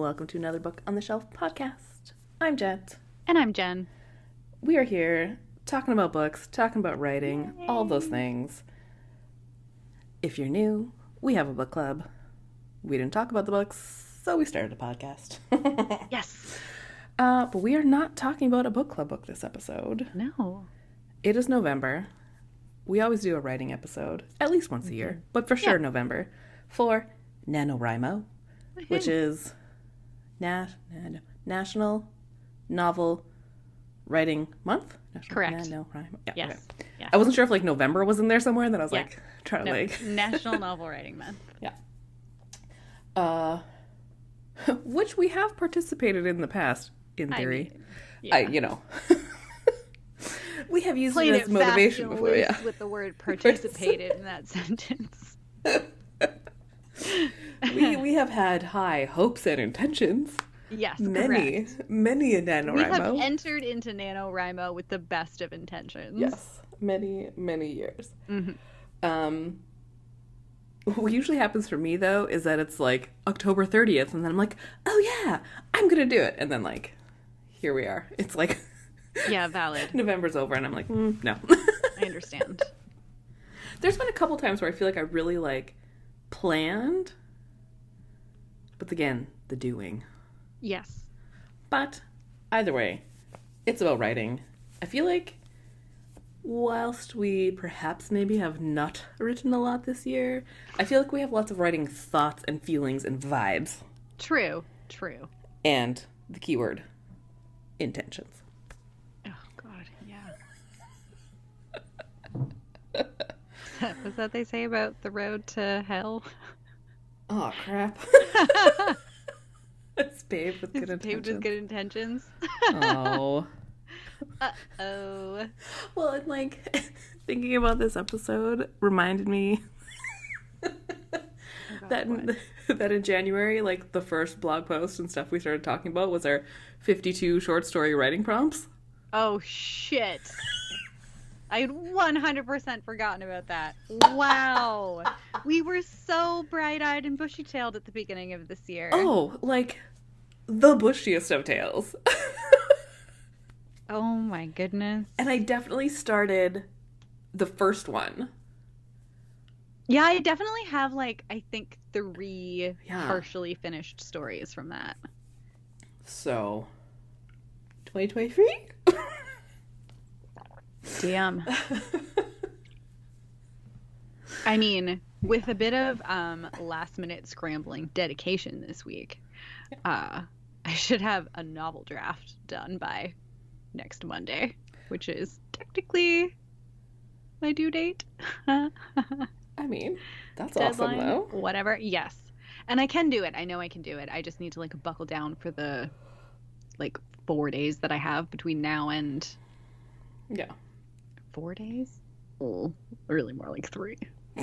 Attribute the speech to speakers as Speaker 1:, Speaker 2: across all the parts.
Speaker 1: welcome to another Book on the Shelf podcast. I'm Jet.
Speaker 2: And I'm Jen.
Speaker 1: We are here talking about books, talking about writing,
Speaker 2: Yay.
Speaker 1: all those things. If you're new, we have a book club. We didn't talk about the books, so we started a podcast.
Speaker 2: Yes.
Speaker 1: But we are not talking about a book club book this episode.
Speaker 2: No.
Speaker 1: It is November. We always do a writing episode, at least once a year, but for sure November, for NaNoWriMo, which is National Novel Writing Month?
Speaker 2: Correct.
Speaker 1: NaNoWriMo. Yeah,
Speaker 2: Yes.
Speaker 1: okay.
Speaker 2: Yes.
Speaker 1: I wasn't sure if like November was in there somewhere, and then I was
Speaker 2: Yeah.
Speaker 1: like trying to
Speaker 2: No,
Speaker 1: like
Speaker 2: National Novel Writing Month.
Speaker 1: yeah. Which we have participated in the past, in theory.
Speaker 2: Yeah.
Speaker 1: We have used
Speaker 2: Played
Speaker 1: it as motivation
Speaker 2: fast and
Speaker 1: before,
Speaker 2: loose
Speaker 1: yeah.
Speaker 2: with the word participated in that sentence.
Speaker 1: We have had high hopes and intentions.
Speaker 2: Yes,
Speaker 1: Many
Speaker 2: correct.
Speaker 1: a
Speaker 2: We have
Speaker 1: NaNoWriMo.
Speaker 2: entered into NaNoWriMo with the best of intentions.
Speaker 1: Yes, many years.
Speaker 2: Mm-hmm.
Speaker 1: What usually happens for me, though, is that it's like October 30th, and then I'm like, oh yeah, I'm gonna do it. And then, like, here we are. It's like,
Speaker 2: Yeah, valid.
Speaker 1: November's over, and I'm like, no.
Speaker 2: I understand.
Speaker 1: There's been a couple times where I feel like I really, like, planned, but again, the doing.
Speaker 2: Yes.
Speaker 1: But either way, it's about writing. I feel like whilst we perhaps maybe have not written a lot this year, I feel like we have lots of writing thoughts and feelings and vibes.
Speaker 2: True.
Speaker 1: And the keyword, intentions.
Speaker 2: Oh, God, yeah. What's that they say about the road to hell?
Speaker 1: Oh, crap. It's paved with good
Speaker 2: It's paved
Speaker 1: intentions.
Speaker 2: with good intentions.
Speaker 1: Oh.
Speaker 2: Uh-oh.
Speaker 1: Well, and like, thinking about this episode reminded me that in January, like, the first blog post and stuff we started talking about was our 52 short story writing prompts.
Speaker 2: Oh, shit. I had 100% forgotten about that. Wow. We were so bright-eyed and bushy-tailed at the beginning of this year.
Speaker 1: Oh, like, the bushiest of tales.
Speaker 2: Oh, my goodness.
Speaker 1: And I definitely started the first one.
Speaker 2: Yeah, I definitely have, like, I think 3
Speaker 1: Yeah.
Speaker 2: partially finished stories from that.
Speaker 1: So, 2023?
Speaker 2: Damn. I mean, with a bit of last-minute scrambling dedication this week, I should have a novel draft done by next Monday, which is technically my due date.
Speaker 1: I mean, that's
Speaker 2: Deadline,
Speaker 1: awesome, though.
Speaker 2: whatever. Yes. And I can do it. I know I can do it. I just need to, like, buckle down for the, like, 4 days that I have between now and...
Speaker 1: Yeah.
Speaker 2: 4 days? Oh, really more like 3.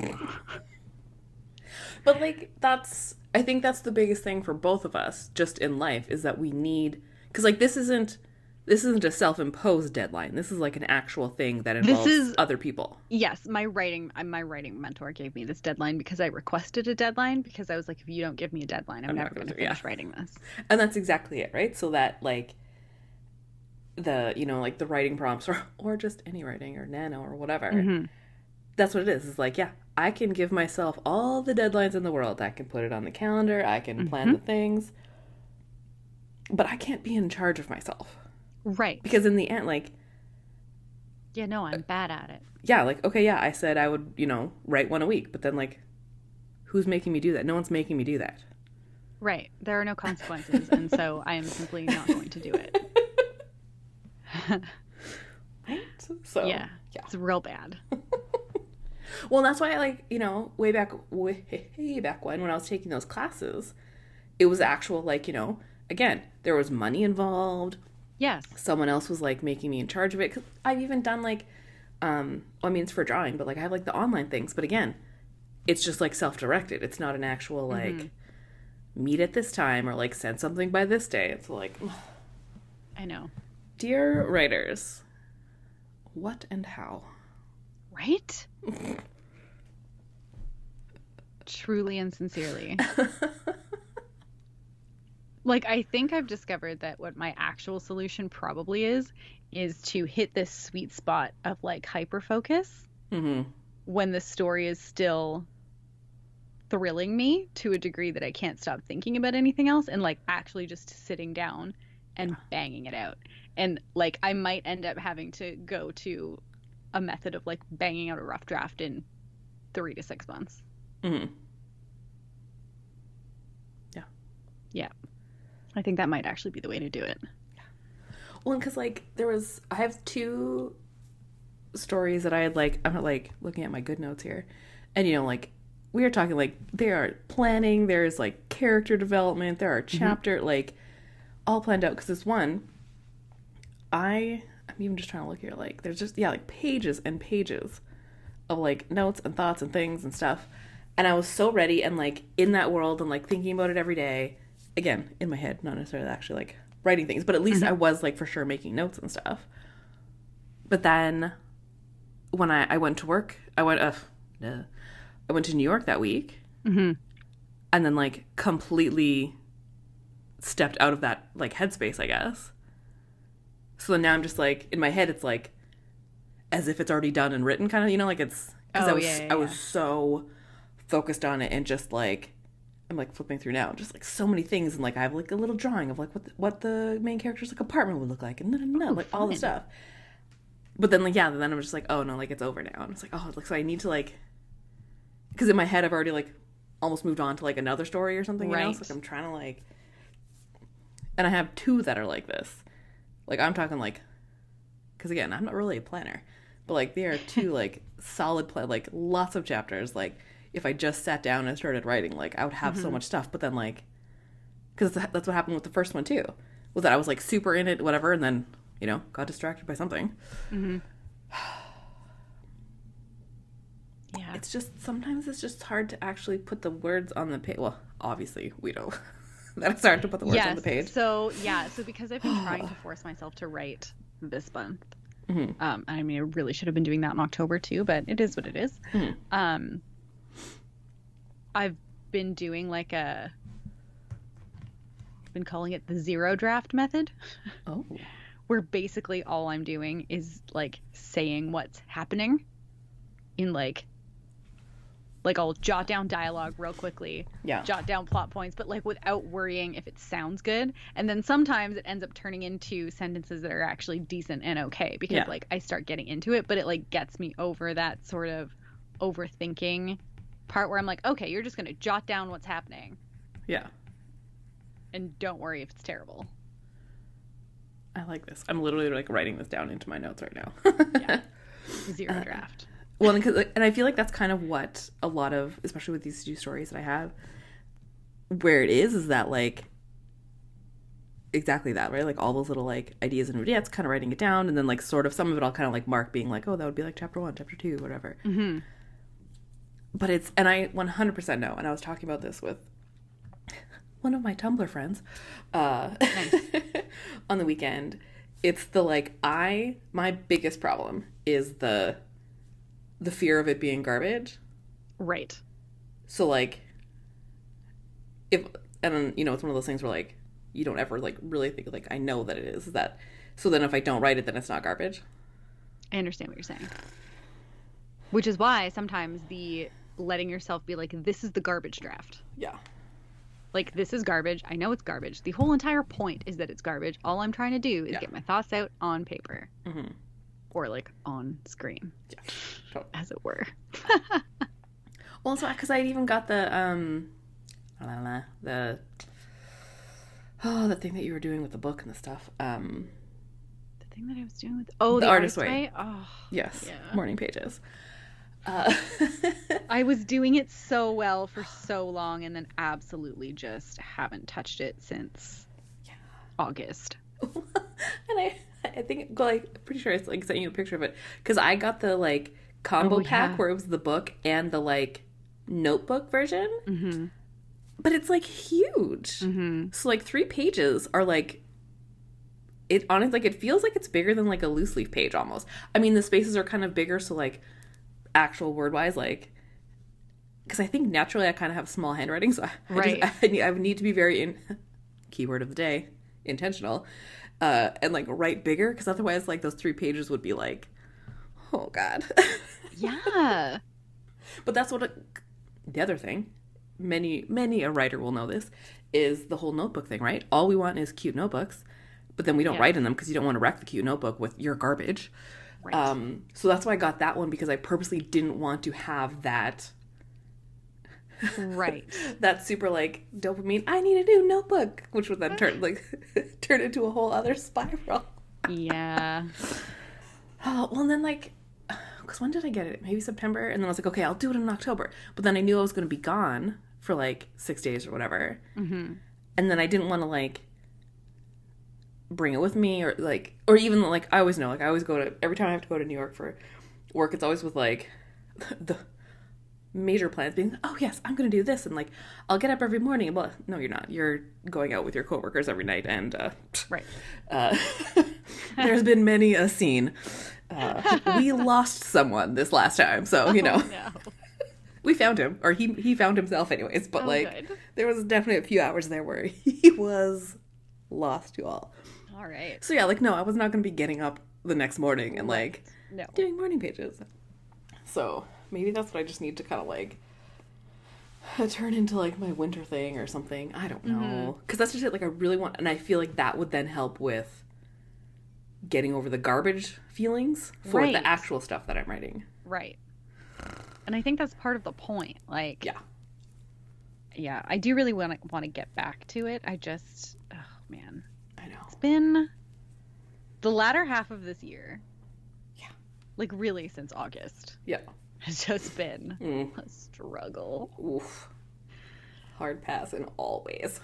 Speaker 1: But, like, I think that's the biggest thing for both of us, just in life, is that we need, because, like, this isn't a self-imposed deadline. This is, like, an actual thing that involves other people.
Speaker 2: Yes, my writing mentor gave me this deadline because I requested a deadline, because I was like, if you don't give me a deadline, I'm never going to finish writing this.
Speaker 1: And that's exactly it, right? So that, like, like, the writing prompts, or just any writing, or nano, or whatever,
Speaker 2: Mm-hmm.
Speaker 1: that's what it is. It's like, yeah, I can give myself all the deadlines in the world. I can put it on the calendar. I can plan the things. But I can't be in charge of myself.
Speaker 2: Right.
Speaker 1: Because in the end, like...
Speaker 2: Yeah, no, I'm bad at it.
Speaker 1: Yeah, like, okay, yeah, I said I would, write one a week. But then, like, who's making me do that? No one's making me do that.
Speaker 2: Right. There are no consequences, and so I am simply not going to do it.
Speaker 1: Right? So,
Speaker 2: Yeah, it's real bad.
Speaker 1: Well, that's why, like, way back when I was taking those classes, it was actual, like, again, there was money involved.
Speaker 2: Yes.
Speaker 1: Someone else was, like, making me in charge of it. 'Cause I've even done, like, it's for drawing, but, like, I have, like, the online things. But again, it's just, like, self-directed. It's not an actual, like, meet at this time or, like, send something by this day. It's like...
Speaker 2: I know.
Speaker 1: Dear writers, what and how?
Speaker 2: Right? Truly and sincerely. Like, I think I've discovered that what my actual solution probably is to hit this sweet spot of like hyper focus
Speaker 1: Mm-hmm.
Speaker 2: when the story is still thrilling me to a degree that I can't stop thinking about anything else, and like actually just sitting down and banging it out. And like I might end up having to go to a method of like banging out a rough draft in 3 to 6 months.
Speaker 1: Mm-hmm. Yeah.
Speaker 2: Yeah. I think that might actually be the way to do it.
Speaker 1: Well, because like I have 2 stories that I had like, I'm like looking at my good notes here, and you know, like we are talking like there are planning, there's like character development, there are chapter like all planned out. Because this one, I'm even just trying to look here, like there's just like pages and pages of like notes and thoughts and things and stuff, and I was so ready and like in that world and like thinking about it every day, again in my head, not necessarily actually like writing things, but at least I was like for sure making notes and stuff. But then when I went to work, I went to New York that week, and then like completely stepped out of that like headspace, I guess. So then now I'm just like in my head, it's like as if it's already done and written, kind of, you know, like it's because I was so focused on it and just like I'm like flipping through now, just like so many things, and like I have like a little drawing of like what the main character's like apartment would look like, and like all the stuff. But then like then I'm just like, oh no, like it's over now, and it's like, oh, like so I need to like, because in my head I've already like almost moved on to like another story or something,
Speaker 2: right?
Speaker 1: You know? So like I'm trying to like, and I have 2 that are like this, like I'm talking like, because again I'm not really a planner, but like there are 2 like solid like lots of chapters. Like if I just sat down and started writing, like I would have so much stuff. But then like, because that's what happened with the first one too, was that I was like super in it, whatever, and then you know got distracted by something.
Speaker 2: Yeah,
Speaker 1: it's just sometimes it's just hard to actually put the words on the page. Well, obviously we know that it's hard to put the words on the page.
Speaker 2: So because I've been trying to force myself to write this month. I mean, I really should have been doing that in October too, but it is what it is. I've been doing like I've been calling it the 0 draft method.
Speaker 1: Oh.
Speaker 2: Where basically all I'm doing is like saying what's happening in like I'll jot down dialogue real quickly, jot down plot points, but like without worrying if it sounds good. And then sometimes it ends up turning into sentences that are actually decent and okay, because like I start getting into it, but it like gets me over that sort of overthinking part where I'm like, okay, you're just going to jot down what's happening.
Speaker 1: Yeah.
Speaker 2: And don't worry if it's terrible.
Speaker 1: I like this. I'm literally like writing this down into my notes right now.
Speaker 2: 0 draft.
Speaker 1: Well, and I feel like that's kind of what a lot of, especially with these 2 stories that I have, where it is that like exactly that, right? Like all those little like ideas and vignettes, kind of writing it down, and then like sort of some of it I'll kind of like mark being like, oh, that would be like chapter 1, chapter 2, whatever. But and I 100% know, and I was talking about this with one of my Tumblr friends nice. On the weekend. It's the like my biggest problem is the fear of it being garbage.
Speaker 2: Right.
Speaker 1: So like and then, you know, it's one of those things where like you don't ever like really think like I know that it is that, so then if I don't write it then it's not garbage.
Speaker 2: I understand what you're saying. Which is why sometimes the letting yourself be like, this is the garbage draft.
Speaker 1: Yeah.
Speaker 2: Like, this is garbage. I know it's garbage. The whole entire point is that it's garbage. All I'm trying to do is get my thoughts out on paper. Or, like, on screen.
Speaker 1: Yeah. Totally.
Speaker 2: As it were.
Speaker 1: Well, so, because I even got the thing that you were doing with the book and the stuff.
Speaker 2: The thing that I was doing with... Oh, the Artist Way? Oh,
Speaker 1: yes.
Speaker 2: Yeah.
Speaker 1: Morning pages.
Speaker 2: I was doing it so well for so long and then absolutely just haven't touched it since August.
Speaker 1: And I think, like, pretty sure it's like sent you a picture of it, because I got the like combo pack where it was the book and the like notebook version. But it's like huge. So like 3 pages are like, it honestly, like, it feels like it's bigger than like a loose leaf page almost. I mean, the spaces are kind of bigger, so like actual word wise, like, because I think naturally I kind of have small handwriting, so I need to be very keyword of the day, intentional, and like write bigger, because otherwise like those 3 pages would be like, oh God.
Speaker 2: Yeah.
Speaker 1: But that's what the other thing, many a writer will know this, is the whole notebook thing, right? All we want is cute notebooks, but then we don't write in them because you don't want to wreck the cute notebook with your garbage.
Speaker 2: Right.
Speaker 1: So that's why I got that one, because I purposely didn't want to have that.
Speaker 2: Right.
Speaker 1: That super like dopamine, I need a new notebook, which would then turn into a whole other spiral.
Speaker 2: Yeah.
Speaker 1: Oh, well, and then like, because when did I get it? Maybe September. And then I was like, okay, I'll do it in October. But then I knew I was going to be gone for like 6 days or whatever. Mm-hmm. And then I didn't want to like bring it with me, or like, or even like, I always know, like I always go to, every time I have to go to New York for work, it's always with like the major plans being, oh yes, I'm going to do this. And like, I'll get up every morning. Well, no, you're not. You're going out with your coworkers every night. And
Speaker 2: right.
Speaker 1: There's been many a scene. We lost someone this last time, so you know,
Speaker 2: no.
Speaker 1: We found him, or he found himself anyways. But
Speaker 2: good.
Speaker 1: There was definitely a few hours there where he was lost to all.
Speaker 2: All right.
Speaker 1: So yeah, like no, I was not going to be getting up the next morning and like doing morning pages. So maybe that's what I just need to kind of like turn into like my winter thing or something. I don't know, because that's just it. Like I really want, and I feel like that would then help with getting over the garbage feelings for the actual stuff that I'm writing.
Speaker 2: Right. And I think that's part of the point. Like, yeah, I do really want to get back to it. I just, oh man,
Speaker 1: I know
Speaker 2: it's been the latter half of this year.
Speaker 1: Yeah,
Speaker 2: like really since August.
Speaker 1: Yeah,
Speaker 2: has just been a struggle.
Speaker 1: Oof, hard pass in all ways.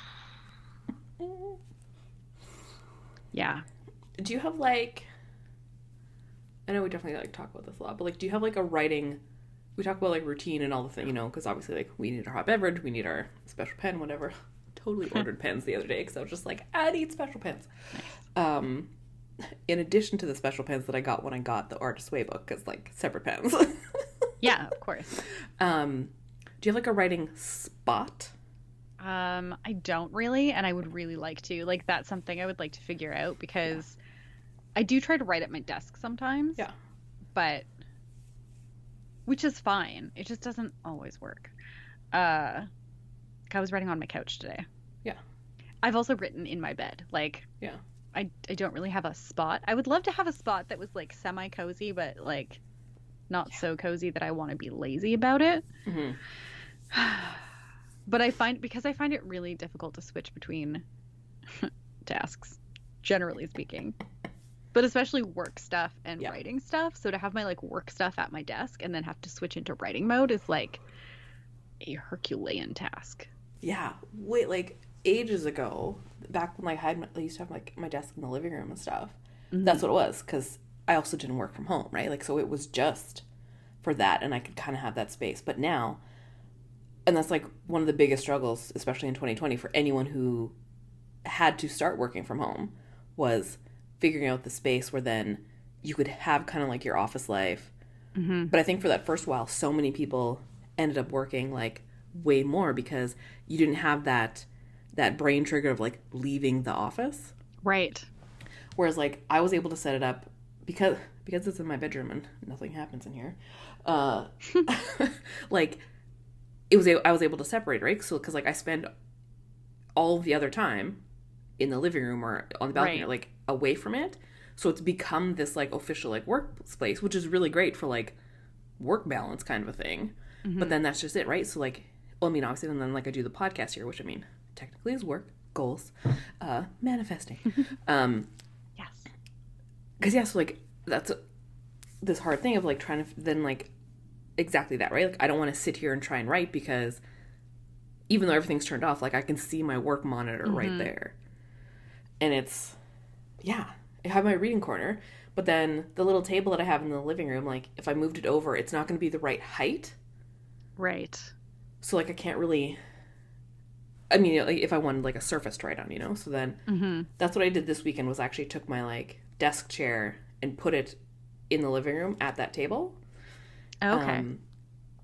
Speaker 2: Yeah.
Speaker 1: Do you have like, I know we definitely like talk about this a lot, but like, do you have like a writing, we talk about like routine and all the thing, you know, because obviously like we need our hot beverage, we need our special pen, whatever. Totally ordered pens the other day because I was just like, I need special pens. In addition to the special pens that I got when I got the Artist's Way book, because like separate pens.
Speaker 2: Yeah, of course.
Speaker 1: Do you have like a writing spot?
Speaker 2: I don't really, and I would really like to. Like that's something I would like to figure out, because I do try to write at my desk sometimes.
Speaker 1: Yeah.
Speaker 2: But which is fine. It just doesn't always work. I was writing on my couch today.
Speaker 1: Yeah.
Speaker 2: I've also written in my bed. Like,
Speaker 1: yeah.
Speaker 2: I don't really have a spot. I would love to have a spot that was like semi cozy, but like not so cozy that I want to be lazy about it. Mm-hmm. But I find it really difficult to switch between tasks, generally speaking, but especially work stuff and writing stuff. So to have my like work stuff at my desk and then have to switch into writing mode is like a Herculean task.
Speaker 1: Yeah. Wait, like ages ago, back when I used to have like my desk in the living room and stuff. Mm-hmm. That's what it was, because I also didn't work from home, right? Like, so it was just for that, and I could kind of have that space. But now, and that's like one of the biggest struggles, especially in 2020, for anyone who had to start working from home, was figuring out the space where then you could have kind of like your office life. Mm-hmm. But I think for that first while, so many people ended up working like way more because you didn't have that brain trigger of like leaving the office.
Speaker 2: Right.
Speaker 1: Whereas like I was able to set it up because it's in my bedroom and nothing happens in here. Like I was able to separate, right? So because like I spend all the other time in the living room or on the balcony, or, like away from it. So it's become this like official like workspace, which is really great for like work balance kind of a thing. Mm-hmm. But then that's just it, right? So like, well, I mean, obviously, and then like I do the podcast here, which I mean, technically is work, goals, manifesting.
Speaker 2: Yes.
Speaker 1: Because so like that's this hard thing of like trying to then like exactly that, right? Like I don't want to sit here and try and write because even though everything's turned off, like I can see my work monitor right there. And it's, I have my reading corner, but then the little table that I have in the living room, like if I moved it over, it's not going to be the right height.
Speaker 2: Right.
Speaker 1: So like I can't really, I mean, like if I wanted like a surface to write on, you know? So then that's what I did this weekend, was actually took my like desk chair and put it in the living room at that table.
Speaker 2: Okay.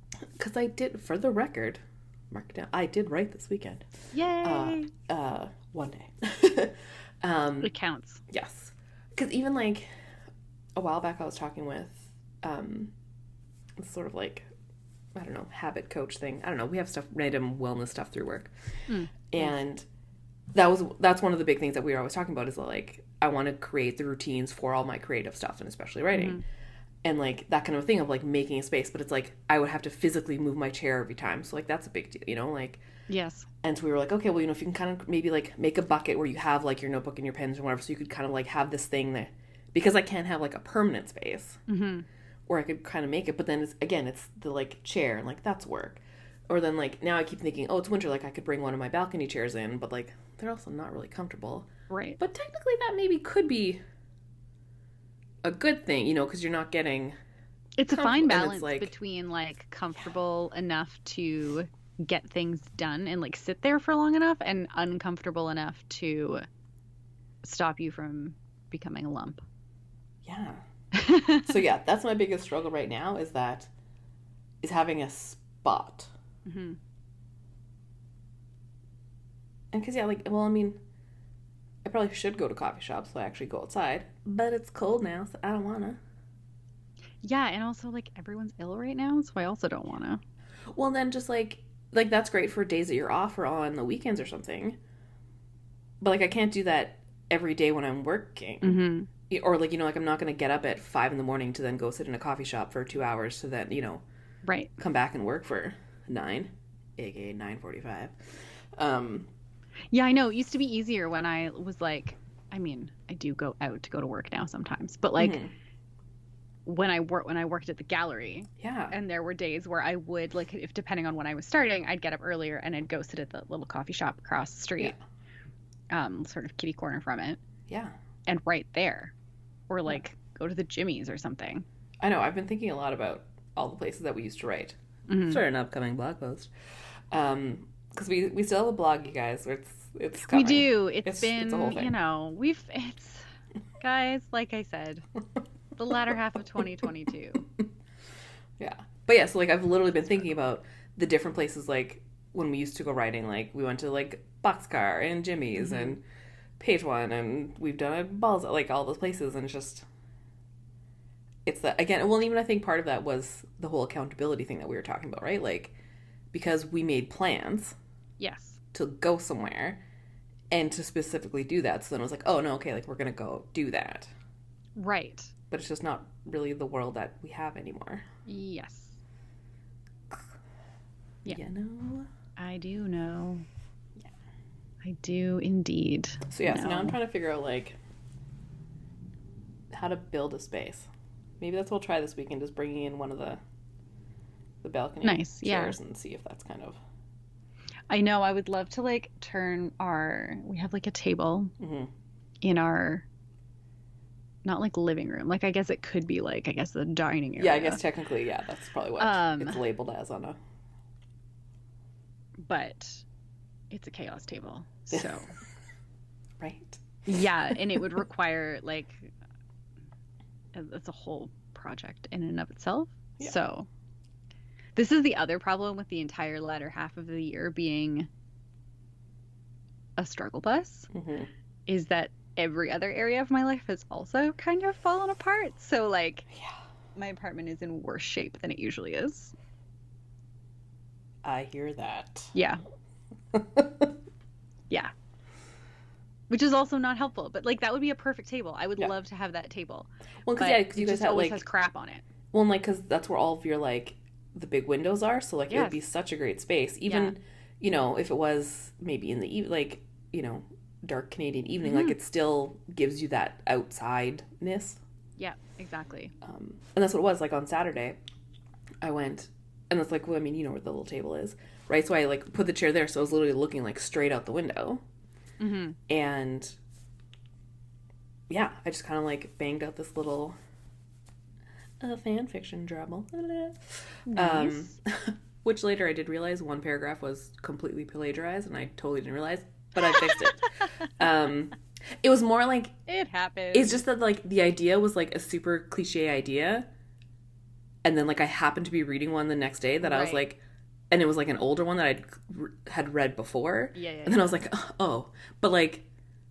Speaker 1: Because I did, for the record, mark it down, I did write this weekend.
Speaker 2: Yay!
Speaker 1: One day.
Speaker 2: It counts.
Speaker 1: Yes. Because even like a while back I was talking with sort of like, I don't know, habit coach thing. I don't know. We have stuff, random wellness stuff through work. And that's one of the big things that we were always talking about is like, I want to create the routines for all my creative stuff and especially writing. And like that kind of thing of like making a space, but it's like I would have to physically move my chair every time. So like that's a big deal, you know, like.
Speaker 2: Yes.
Speaker 1: And so we were like, okay, well, you know, if you can kind of maybe like make a bucket where you have like your notebook and your pens and whatever, so you could kind of like have this thing that, because I can't have like a permanent space, or I could kind of make it, but then it's the like chair and like that's work. Or then like now I keep thinking, oh, it's winter, like I could bring one of my balcony chairs in, but like they're also not really comfortable.
Speaker 2: Right.
Speaker 1: But technically that maybe could be a good thing, you know, because you're not getting.
Speaker 2: It's a fine balance between like comfortable enough to get things done and like sit there for long enough and uncomfortable enough to stop you from becoming a lump.
Speaker 1: Yeah. So yeah, that's my biggest struggle right now is having a spot. And because yeah, like, well, I mean, I probably should go to coffee shops so I actually go outside, but it's cold now, so I don't wanna.
Speaker 2: Yeah, and also like everyone's ill right now, so I also don't wanna.
Speaker 1: Well, then just like that's great for days that you're off or on the weekends or something, but like I can't do that every day when I'm working. Or like, you know, like I'm not gonna get up at 5 a.m. to then go sit in a coffee shop for 2 hours to then, you know, come back and work for 9, aka 9:45.
Speaker 2: Yeah, I know. It used to be easier when I was like, I mean, I do go out to go to work now sometimes, but like when I worked at the gallery, and there were days where I would like, if depending on when I was starting, I'd get up earlier and I'd go sit at the little coffee shop across the street, sort of kitty corner from it, and right there, or like go to the Jimmy's or something.
Speaker 1: I know. I've been thinking a lot about all the places that we used to write for an upcoming blog post. Because we still have a blog, you guys. It's coming.
Speaker 2: We do. It's been, a whole thing. You know, guys, like I said, the latter half of 2022.
Speaker 1: Yeah. But yeah, so like I've literally been thinking about the different places, like when we used to go writing, like we went to like Boxcar and Jimmy's and Page One, and we've done a balls, like all those places, and it's that again. Well, even I think part of that was the whole accountability thing that we were talking about, right? Like because we made plans, to go somewhere, and to specifically do that. So then it was like, oh no, okay, like we're gonna go do that,
Speaker 2: right?
Speaker 1: But it's just not really the world that we have anymore.
Speaker 2: Yes.
Speaker 1: Yeah. You know.
Speaker 2: I do know. I do indeed.
Speaker 1: So yeah, so now I'm trying to figure out like how to build a space. Maybe that's what we'll try this weekend, just bringing in one of the balcony chairs and see if that's kind of.
Speaker 2: I know. I would love to like we have like a table in our, not like living room. Like I guess it could be like, I guess the dining area.
Speaker 1: Yeah, I guess technically, yeah, that's probably what it's labeled as on a.
Speaker 2: But it's a chaos table, so.
Speaker 1: Right.
Speaker 2: Yeah, and it would require like, it's a whole project in and of itself. Yeah. So this is the other problem with the entire latter half of the year being a struggle bus, is that every other area of my life has also kind of fallen apart. So like, my apartment is in worse shape than it usually is.
Speaker 1: I hear that.
Speaker 2: Yeah. Yeah. Which is also not helpful, but like that would be a perfect table. I would love to have that table.
Speaker 1: Well, because you guys have
Speaker 2: always
Speaker 1: like
Speaker 2: has crap on it.
Speaker 1: Well, and like because that's where all of your like the big windows are, so like it would be such a great space. Even you know if it was maybe in the like you know dark Canadian evening, like it still gives you that outsideness.
Speaker 2: Yeah, exactly.
Speaker 1: And that's what it was like on Saturday. I went. And it's like, well, I mean, you know where the little table is, right? So I like put the chair there, so I was literally looking like straight out the window. And yeah, I just kind of like banged out this little fan fiction drabble.
Speaker 2: Nice.
Speaker 1: Which later I did realize one paragraph was completely plagiarized, and I totally didn't realize, but I fixed it. It was more like
Speaker 2: it happened.
Speaker 1: It's just that like the idea was like a super cliche idea. And then, like, I happened to be reading one the next day that I was like, and it was like an older one that had read before.
Speaker 2: Yeah.
Speaker 1: And then I was like, oh, but like,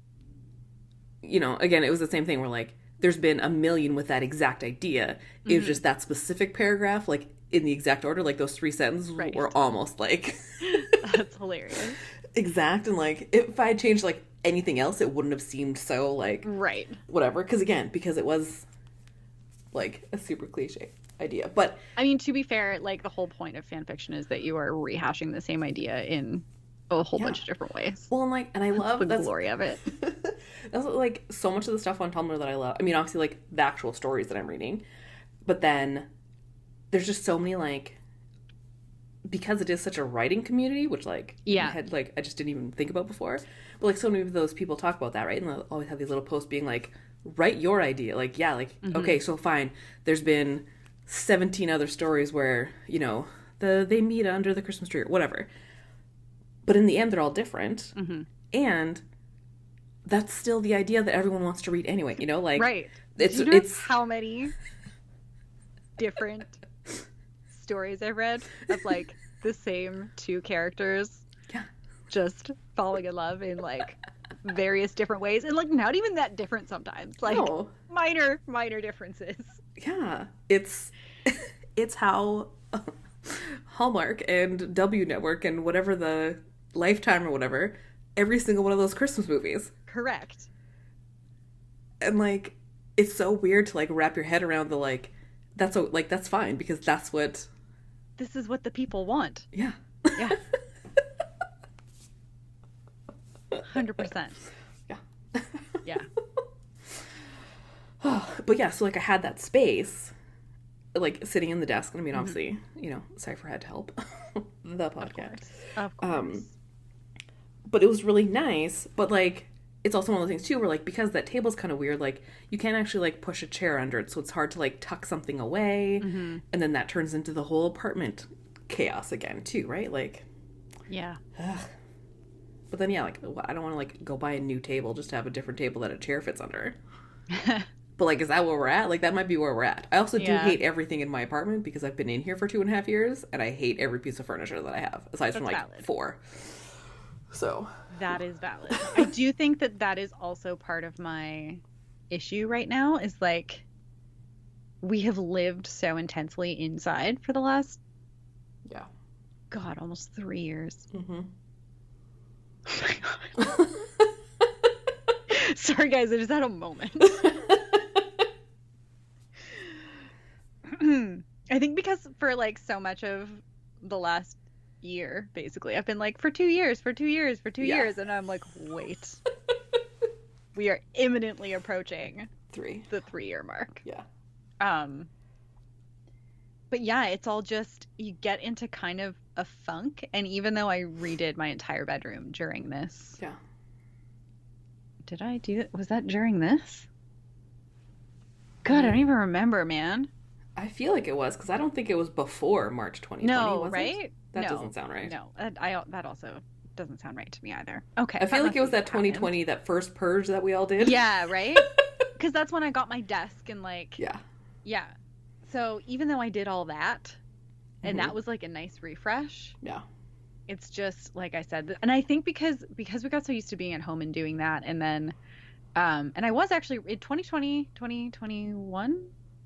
Speaker 1: again, it was the same thing where like there's been a million with that exact idea. It was just that specific paragraph, like in the exact order, like those 3 sentences were almost like
Speaker 2: that's hilarious.
Speaker 1: Exact. And like if I had changed like anything else, it wouldn't have seemed so like whatever. Because it was like a super cliche idea. But
Speaker 2: I mean, to be fair, like the whole point of fan fiction is that you are rehashing the same idea in a whole bunch of different ways.
Speaker 1: Well, and I love
Speaker 2: the glory of it.
Speaker 1: That's like so much of the stuff on Tumblr that I love. I mean, obviously like the actual stories that I'm reading, but then there's just so many like, because it is such a writing community, which like I just didn't even think about before. But like so many of those people talk about that, right? And they'll always have these little posts being like, write your idea. Like, yeah, like okay, so fine. There's been 17 other stories where they meet under the Christmas tree or whatever. But in the end, they're all different. And that's still the idea that everyone wants to read anyway, like...
Speaker 2: Right.
Speaker 1: It's
Speaker 2: how many different stories I've read of, like, the same 2 characters just falling in love in, like, various different ways. And, like, not even that different sometimes. Like, minor differences.
Speaker 1: Yeah. It's how Hallmark and W Network and whatever the Lifetime or whatever, every single one of those Christmas movies.
Speaker 2: Correct.
Speaker 1: And like it's so weird to like wrap your head around the like that's fine because this
Speaker 2: is what the people want.
Speaker 1: Yeah.
Speaker 2: 100%. Yeah.
Speaker 1: But yeah, so like I had that space like sitting in the desk, and I mean obviously Cypher had to help the podcast,
Speaker 2: of course.
Speaker 1: But it was really nice. But like it's also one of those things too where like because that table's kind of weird, like you can't actually like push a chair under it, so it's hard to like tuck something away, and then that turns into the whole apartment chaos again too, right? Like but then like I don't want to like go buy a new table just to have a different table that a chair fits under. But like, is that where we're at? Like, that might be where we're at. I also do hate everything in my apartment because I've been in here for 2.5 years, and I hate every piece of furniture that I have, aside from like valid. 4. So
Speaker 2: that is valid. I do think that is also part of my issue right now. Is like we have lived so intensely inside for the last almost 3 years.
Speaker 1: Oh my god.
Speaker 2: Sorry guys, I just had a moment. I think because for like so much of the last year, basically, I've been like for 2 years, and I'm like, wait, we are imminently approaching the 3-year mark.
Speaker 1: Yeah.
Speaker 2: But yeah, it's all just you get into kind of a funk, and even though I redid my entire bedroom during this, did I do it? Was that during this? God, I don't even remember, man.
Speaker 1: I feel like it was, because I don't think it was before March 2020.
Speaker 2: No,
Speaker 1: was
Speaker 2: right?
Speaker 1: It? That doesn't sound right.
Speaker 2: No, that also doesn't sound right to me either. Okay.
Speaker 1: I feel like it was that 2020, that first purge that we all did.
Speaker 2: Yeah, right? Because that's when I got my desk and like... Yeah. So even though I did all that, and that was like a nice refresh...
Speaker 1: Yeah.
Speaker 2: It's just, like I said, and I think because we got so used to being at home and doing that, and then... and I was actually, in 2021,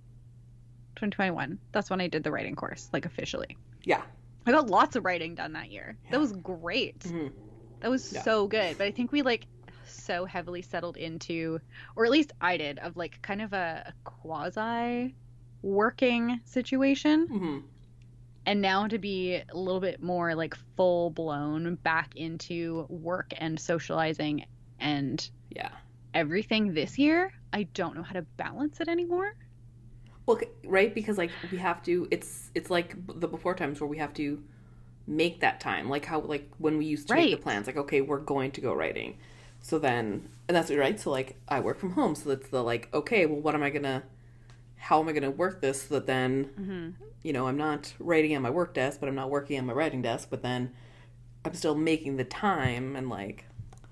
Speaker 2: that's when I did the writing course, like officially.
Speaker 1: Yeah.
Speaker 2: I got lots of writing done that year. Yeah. That was great. That was so good. But I think we like so heavily settled into, or at least I did, of like kind of a quasi working situation. And now to be a little bit more like full blown back into work and socializing and everything this year, I don't know how to balance it anymore.
Speaker 1: Well, right, because like we have to, it's like the before times where we have to make that time, like how like when we used to make the plans, like okay, we're going to go writing, so then, and that's right. So like I work from home, so that's the like okay, well, how am I gonna work this so that then I'm not writing on my work desk, but I'm not working on my writing desk, but then I'm still making the time and like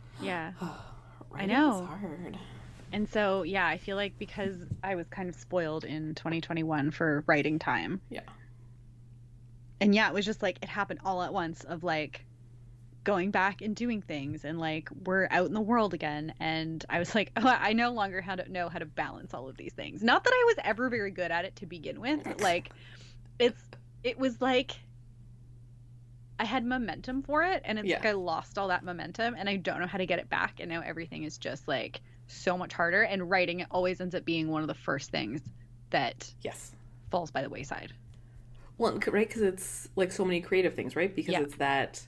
Speaker 2: I know.
Speaker 1: It's hard.
Speaker 2: And so, yeah, I feel like because I was kind of spoiled in 2021 for writing time.
Speaker 1: Yeah.
Speaker 2: And yeah, it was just like it happened all at once of like going back and doing things and like we're out in the world again, and I was like, oh, I no longer know how to balance all of these things. Not that I was ever very good at it to begin with, but like it was like I had momentum for it, and it's like I lost all that momentum and I don't know how to get it back, and now everything is just like so much harder, and writing it always ends up being one of the first things that falls by the wayside.
Speaker 1: Well, right, because it's like so many creative things, right? Because it's that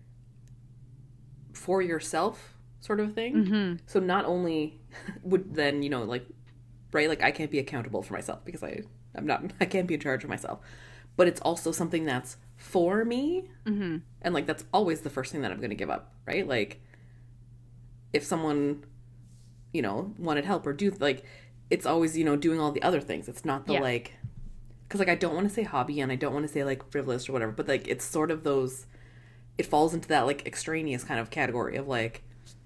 Speaker 1: for yourself sort of thing.
Speaker 2: Mm-hmm.
Speaker 1: So not only would then, you know, like, right, like I can't be accountable for myself because I can't be in charge of myself, but it's also something that's for me.
Speaker 2: Mm-hmm.
Speaker 1: And like that's always the first thing that I'm going to give up, right? Like if someone, you know, wanted help or do like, it's always, you know, doing all the other things. It's not the like, because like I don't want to say hobby and I don't want to say like frivolous or whatever, but like it's sort of those, it falls into that like extraneous kind of category of like,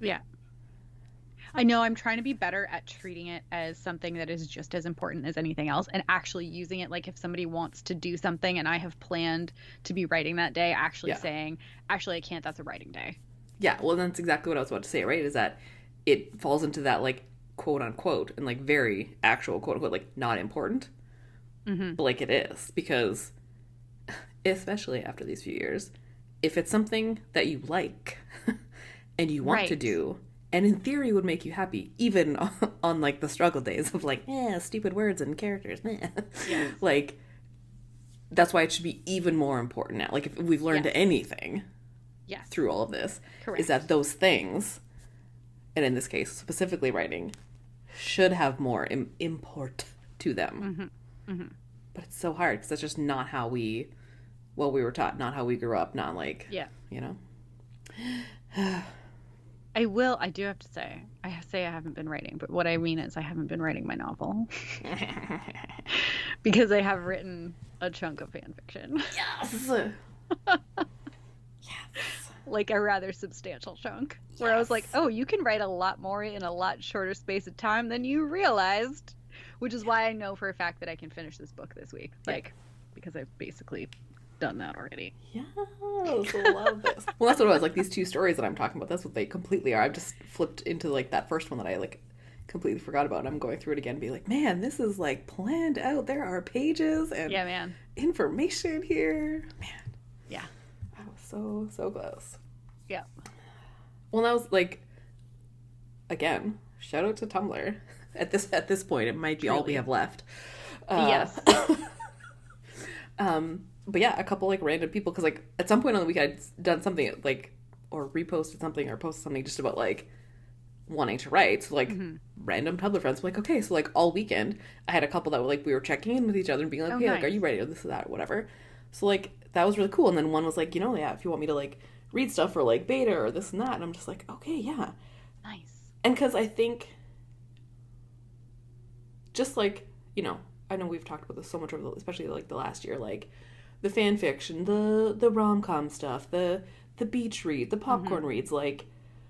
Speaker 2: I know I'm trying to be better at treating it as something that is just as important as anything else, and actually using it like if somebody wants to do something and I have planned to be writing that day, actually saying, actually I can't, that's a writing day.
Speaker 1: Yeah, well that's exactly what I was about to say, right? Is that it falls into that like quote unquote and like very actual quote unquote like not important.
Speaker 2: Mm-hmm.
Speaker 1: But like it is, because especially after these few years, if it's something that you like and you want to do, and in theory would make you happy, even on like the struggle days of like, stupid words and characters, like that's why it should be even more important now. Like if we've learned anything through all of this, is that those things, and in this case specifically writing, should have more import to them.
Speaker 2: Mm-hmm. Mm-hmm.
Speaker 1: But it's so hard because that's just not how we were taught, not how we grew up, not like, you know.
Speaker 2: I do have to say I haven't been writing, but what I mean is I haven't been writing my novel. Because I have written a chunk of fan fiction.
Speaker 1: Yes!
Speaker 2: Like a rather substantial chunk. Where I was like, oh, you can write a lot more in a lot shorter space of time than you realized. Which is why I know for a fact that I can finish this book this week. Like, because I've basically done that already.
Speaker 1: Yes, I love this. Well, that's what it was. Like, these two stories that I'm talking about, that's what they completely are. I've just flipped into, like, that first one that I, like, completely forgot about. And I'm going through it again and be like, man, this is, like, planned out. There are pages and information here. Man.
Speaker 2: Yeah.
Speaker 1: I was so close.
Speaker 2: Yeah.
Speaker 1: Well, that was, like, again, shout out to Tumblr. At this point, it might be all we have left.
Speaker 2: Yes.
Speaker 1: But yeah, a couple like random people, because like at some point on the week I'd done something like, or reposted something or posted something just about like wanting to write. So like random Tumblr friends were like, okay, so like all weekend I had a couple that were like, we were checking in with each other and being like, okay, like, are you ready? Or this or that or whatever. So like that was really cool. And then one was like, you know, if you want me to like read stuff for like beta or this and that, and I'm just like, okay, yeah.
Speaker 2: Nice.
Speaker 1: And because I think just like, you know, I know we've talked about this so much over especially like the last year, like the fan fiction, the rom-com stuff, the beach read, the popcorn reads, like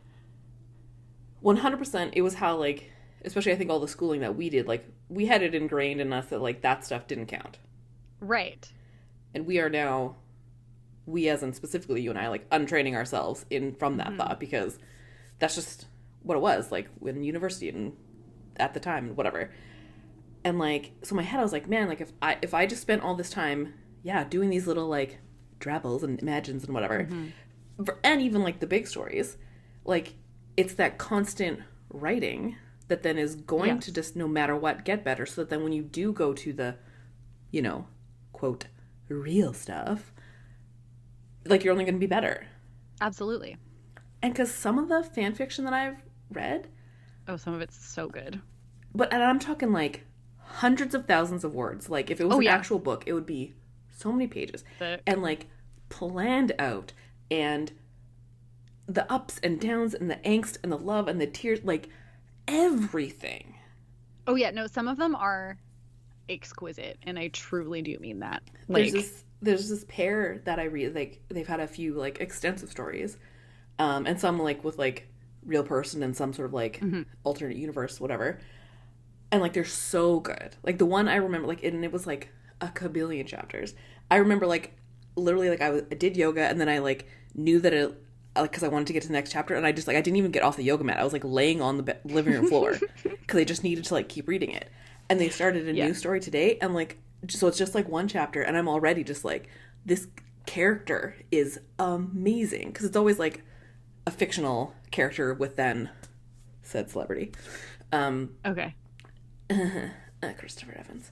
Speaker 1: 100% it was how like, especially I think all the schooling that we did, like we had it ingrained in us that like that stuff didn't count.
Speaker 2: Right.
Speaker 1: And we are now, we as in specifically you and I, like untraining ourselves from that thought, because that's just what it was like in university and at the time and whatever. And like, so in my head I was like, man, like if I just spent all this time, doing these little like drabbles and imagines and whatever, and even like the big stories, like it's that constant writing that then is going to just no matter what get better, so that then when you do go to the, you know, quote, real stuff, like you're only going to be better.
Speaker 2: Absolutely.
Speaker 1: And because some of the fan fiction that I've read,
Speaker 2: some of it's so good.
Speaker 1: And I'm talking like hundreds of thousands of words. Like if it was an actual book, it would be so many pages and like planned out, and the ups and downs and the angst and the love and the tears, like everything.
Speaker 2: Oh yeah, no, some of them are exquisite, and I truly do mean that. Like
Speaker 1: there's this pair that I read, like they've had a few like extensive stories, and some like with like real person and some sort of like alternate universe, whatever. And like they're so good. Like the one I remember, like, and it was like a kabillion chapters. I remember like literally like I did yoga, and then I like knew that it, like, because I wanted to get to the next chapter, and I just like I didn't even get off the yoga mat. I was like laying on the living room floor because I just needed to like keep reading it. And they started a new story today, and like so it's just like one chapter, and I'm already just like, this character is amazing, because it's always like a fictional character with then said celebrity.
Speaker 2: Okay.
Speaker 1: Christopher Evans.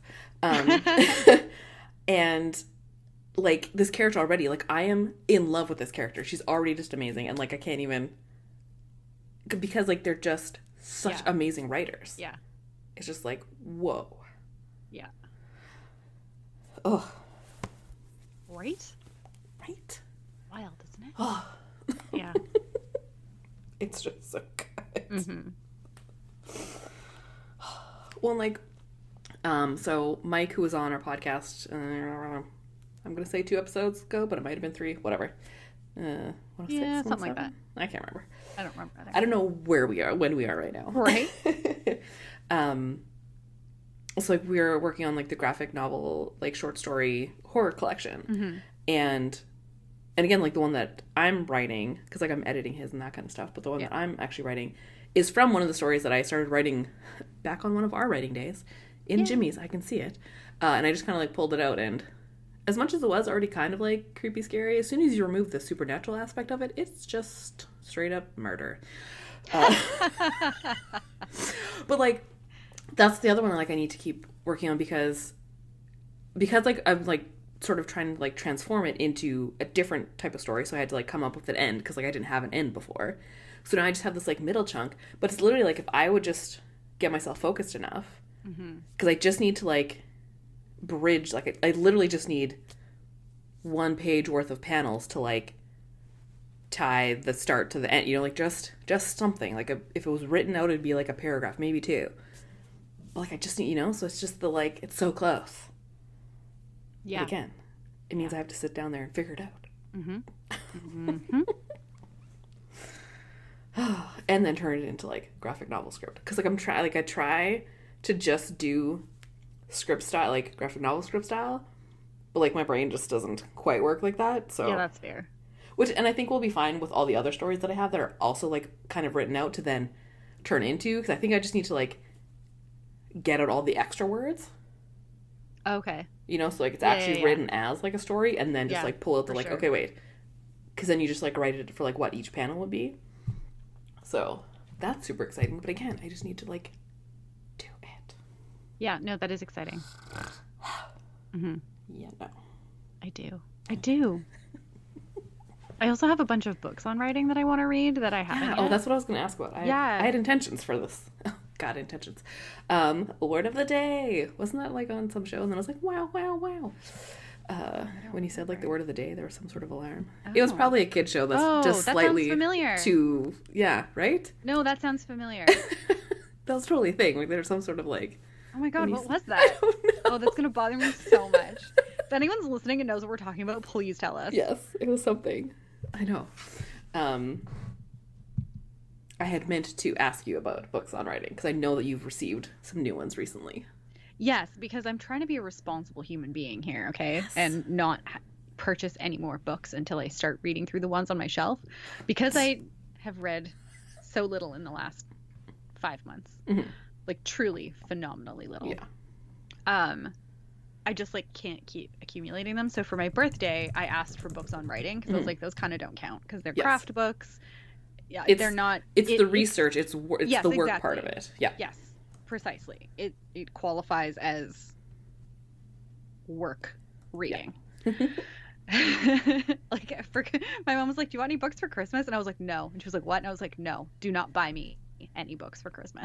Speaker 1: And like this character already, like I am in love with this character. She's already just amazing, and like I can't even, because like they're just such amazing writers.
Speaker 2: Yeah.
Speaker 1: It's just like, whoa.
Speaker 2: Yeah.
Speaker 1: Oh.
Speaker 2: Right?
Speaker 1: Right?
Speaker 2: Wild, isn't it?
Speaker 1: Oh.
Speaker 2: Yeah.
Speaker 1: It's just so good.
Speaker 2: Mm-hmm.
Speaker 1: Well, like, so Mike, who was on our podcast, I'm going to say 2 episodes ago, but it might have been 3, whatever. 106,
Speaker 2: Yeah, something like that.
Speaker 1: I can't remember.
Speaker 2: I don't remember.
Speaker 1: I don't know where we are, when we are right now.
Speaker 2: Right?
Speaker 1: So like we're working on like the graphic novel, like short story horror collection.
Speaker 2: Mm-hmm.
Speaker 1: And again, like the one that I'm writing, because like I'm editing his and that kind of stuff, but the one that I'm actually writing is from one of the stories that I started writing back on one of our writing days in Jimmy's. I can see it. And I just kind of like pulled it out, and as much as it was already kind of like creepy scary, as soon as you remove the supernatural aspect of it, it's just straight up murder. But like that's the other one like I need to keep working on, because like I'm like sort of trying to like transform it into a different type of story, so I had to like come up with an end, because like I didn't have an end before. So now I just have this like middle chunk, but it's literally like if I would just get myself focused enough, because I just need to like bridge, like I literally just need 1 page worth of panels to like tie the start to the end, you know, like just something like if it was written out, it'd be like a paragraph, maybe 2. But like I just need, you know, so it's just the like it's so close. Yeah. But again, it means I have to sit down there and figure it out. Mm-hmm. And then turn it into like graphic novel script, because like I try to just do script style, like graphic novel script style, but like my brain just doesn't quite work like that. So
Speaker 2: yeah, that's fair.
Speaker 1: And I think we'll be fine with all the other stories that I have that are also like kind of written out to then turn into, because I think I just need to like get out all the extra words.
Speaker 2: Okay.
Speaker 1: You know, so like it's actually written as like a story, and then just like pull out the like, okay, wait, because then you just like write it for like what each panel would be. So that's super exciting. But again, I just need to like do it.
Speaker 2: Yeah, no, that is exciting. Mm-hmm.
Speaker 1: Yeah, no.
Speaker 2: I do. I also have a bunch of books on writing that I want to read that I haven't yet.
Speaker 1: Oh, that's what I was going to ask about. I had intentions for this. Oh, God, intentions. Word of the Day. Wasn't that like on some show? And then I was like, wow, wow, wow. When you said like the word of the day, there was some sort of alarm. Oh. It was probably a kid show that's just slightly
Speaker 2: familiar.
Speaker 1: Too, yeah, right?
Speaker 2: No, that sounds familiar.
Speaker 1: That was totally a thing. Like there's some sort of like,
Speaker 2: oh my God, what was that? I don't know. Oh, that's going to bother me so much. If anyone's listening and knows what we're talking about, please tell us.
Speaker 1: Yes, it was something. I know. I had meant to ask you about books on writing, because I know that you've received some new ones recently.
Speaker 2: Yes, because I'm trying to be a responsible human being here, okay? Yes. And not purchase any more books until I start reading through the ones on my shelf, because I have read so little in the last 5 months. Mm-hmm. Like truly phenomenally little.
Speaker 1: Yeah.
Speaker 2: I just like can't keep accumulating them. So for my birthday, I asked for books on writing, because I was like, those kind of don't count, because they're craft books. Yeah, they're not.
Speaker 1: It's the research. It's the work part of it. Yeah.
Speaker 2: Yes, precisely. It qualifies as work reading. Yeah. Like my mom was like, "Do you want any books for Christmas?" And I was like, "No." And she was like, "What?" And I was like, "No, do not buy me any books for Christmas."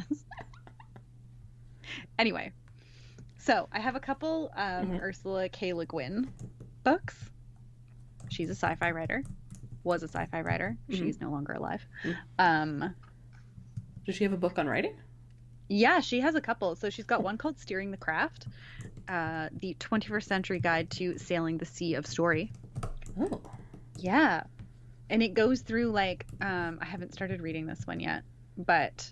Speaker 2: Anyway. So I have a couple Ursula K. Le Guin books. She's a sci-fi writer. Was a sci-fi writer. Mm-hmm. She's no longer alive. Mm-hmm.
Speaker 1: Does she have a book on writing?
Speaker 2: Yeah, she has a couple. So she's got one called Steering the Craft, the 21st Century Guide to Sailing the Sea of Story.
Speaker 1: Oh.
Speaker 2: Yeah. And it goes through like, I haven't started reading this one yet, but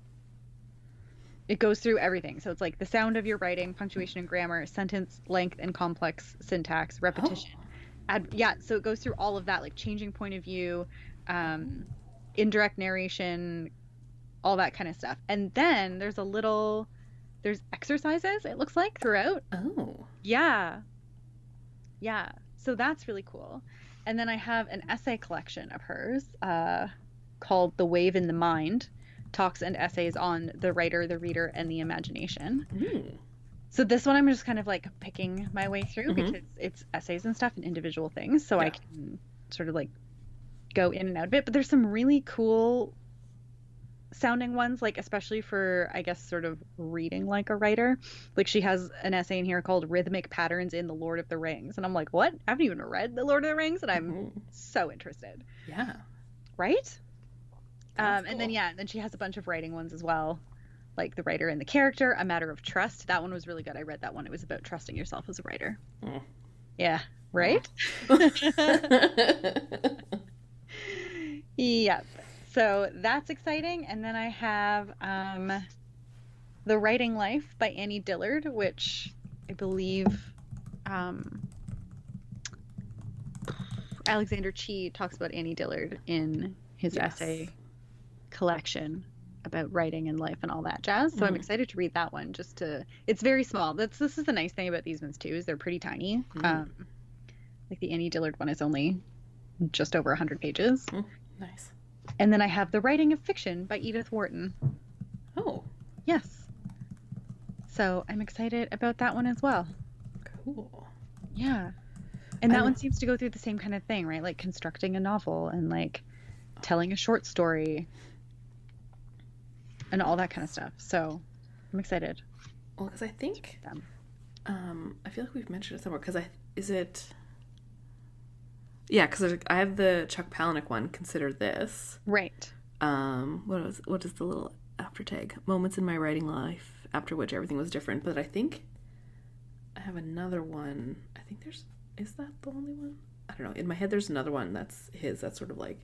Speaker 2: it goes through everything. So it's like the sound of your writing, punctuation and grammar, sentence length and complex syntax, repetition, So it goes through all of that, like changing point of view, um, indirect narration, all that kind of stuff. And then there's exercises, it looks like, throughout.
Speaker 1: Oh.
Speaker 2: Yeah. Yeah. So that's really cool. And then I have an essay collection of hers, called The Wave in the Mind, talks and essays on the writer, the reader, and the imagination.
Speaker 1: Mm.
Speaker 2: So this one I'm just kind of like picking my way through
Speaker 1: Mm-hmm.
Speaker 2: because it's essays and stuff and individual things. So I can sort of like go in and out of it. But there's some really cool sounding ones, like especially for, I guess, sort of reading like a writer. Like she has an essay in here called Rhythmic Patterns in The Lord of the Rings. And I'm like, what? I haven't even read The Lord of the Rings and I'm so interested.
Speaker 1: Yeah.
Speaker 2: Right?
Speaker 1: That's
Speaker 2: And then,
Speaker 1: cool.
Speaker 2: then she has a bunch of writing ones as well. Like The Writer and the Character, A Matter of Trust. That one was really good. I read that one. It was about trusting yourself as a writer.
Speaker 1: Mm.
Speaker 2: Yeah. Right? Yep. So that's exciting. And then I have The Writing Life by Annie Dillard, which I believe Alexander Chee talks about Annie Dillard in his essay collection about writing and life and all that jazz. So I'm excited to read that one. It's very small. This is the nice thing about these ones too, is they're pretty tiny. Like the Annie Dillard one is only just over 100 pages.
Speaker 1: Nice.
Speaker 2: And then I have The Writing of Fiction by Edith Wharton.
Speaker 1: Oh,
Speaker 2: Yes. So I'm excited about that one as well.
Speaker 1: cool.
Speaker 2: Yeah. And that one seems to go through the same kind of thing, right? Like constructing a novel and like telling a short story and all that kind of stuff. So I'm excited.
Speaker 1: Well, because I think
Speaker 2: Them.
Speaker 1: I feel like we've mentioned it somewhere. Yeah, because I have the Chuck Palahniuk one. Consider this.
Speaker 2: Right.
Speaker 1: What is the little after tag? Moments in my writing life after which everything was different. But I think I have another one. I think is that the only one? I don't know. In my head, there's another one that's his. That's sort of like,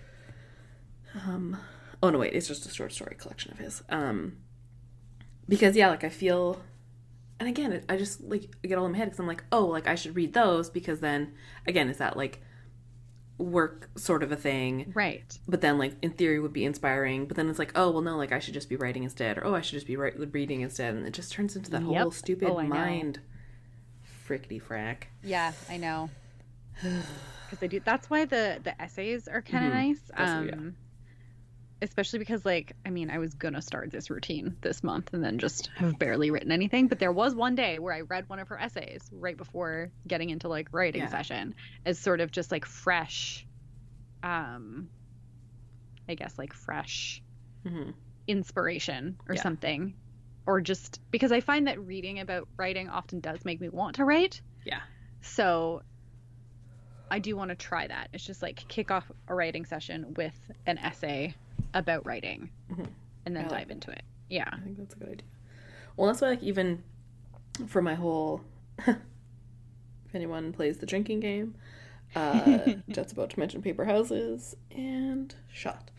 Speaker 1: oh no, wait, it's just a short story collection of his. Because yeah, like I feel, and again, I just like get all in my head because I'm like, oh, like I should read those because then again, is that like work sort of a thing,
Speaker 2: Right.
Speaker 1: but then like in theory would be inspiring, but then it's like, oh well, no, like I should just be writing instead, or oh, I should just be reading instead, and it just turns into that whole stupid mind frickety frack.
Speaker 2: Yeah, I know. Because they do. That's why the essays are kind of nice. Especially because, like, I mean, I was gonna start this routine this month and then just have barely written anything. But there was one day where I read one of her essays right before getting into like writing session as sort of just like fresh, I guess like fresh inspiration or something. Or just because I find that reading about writing often does make me want to write.
Speaker 1: Yeah.
Speaker 2: So I do want to try that. It's just like kick off a writing session with an essay about writing and then dive into it. Yeah.
Speaker 1: I think that's a good idea. Well, that's why, like, even for my whole, if anyone plays the drinking game, Jet's about to mention Paper Houses and Shot.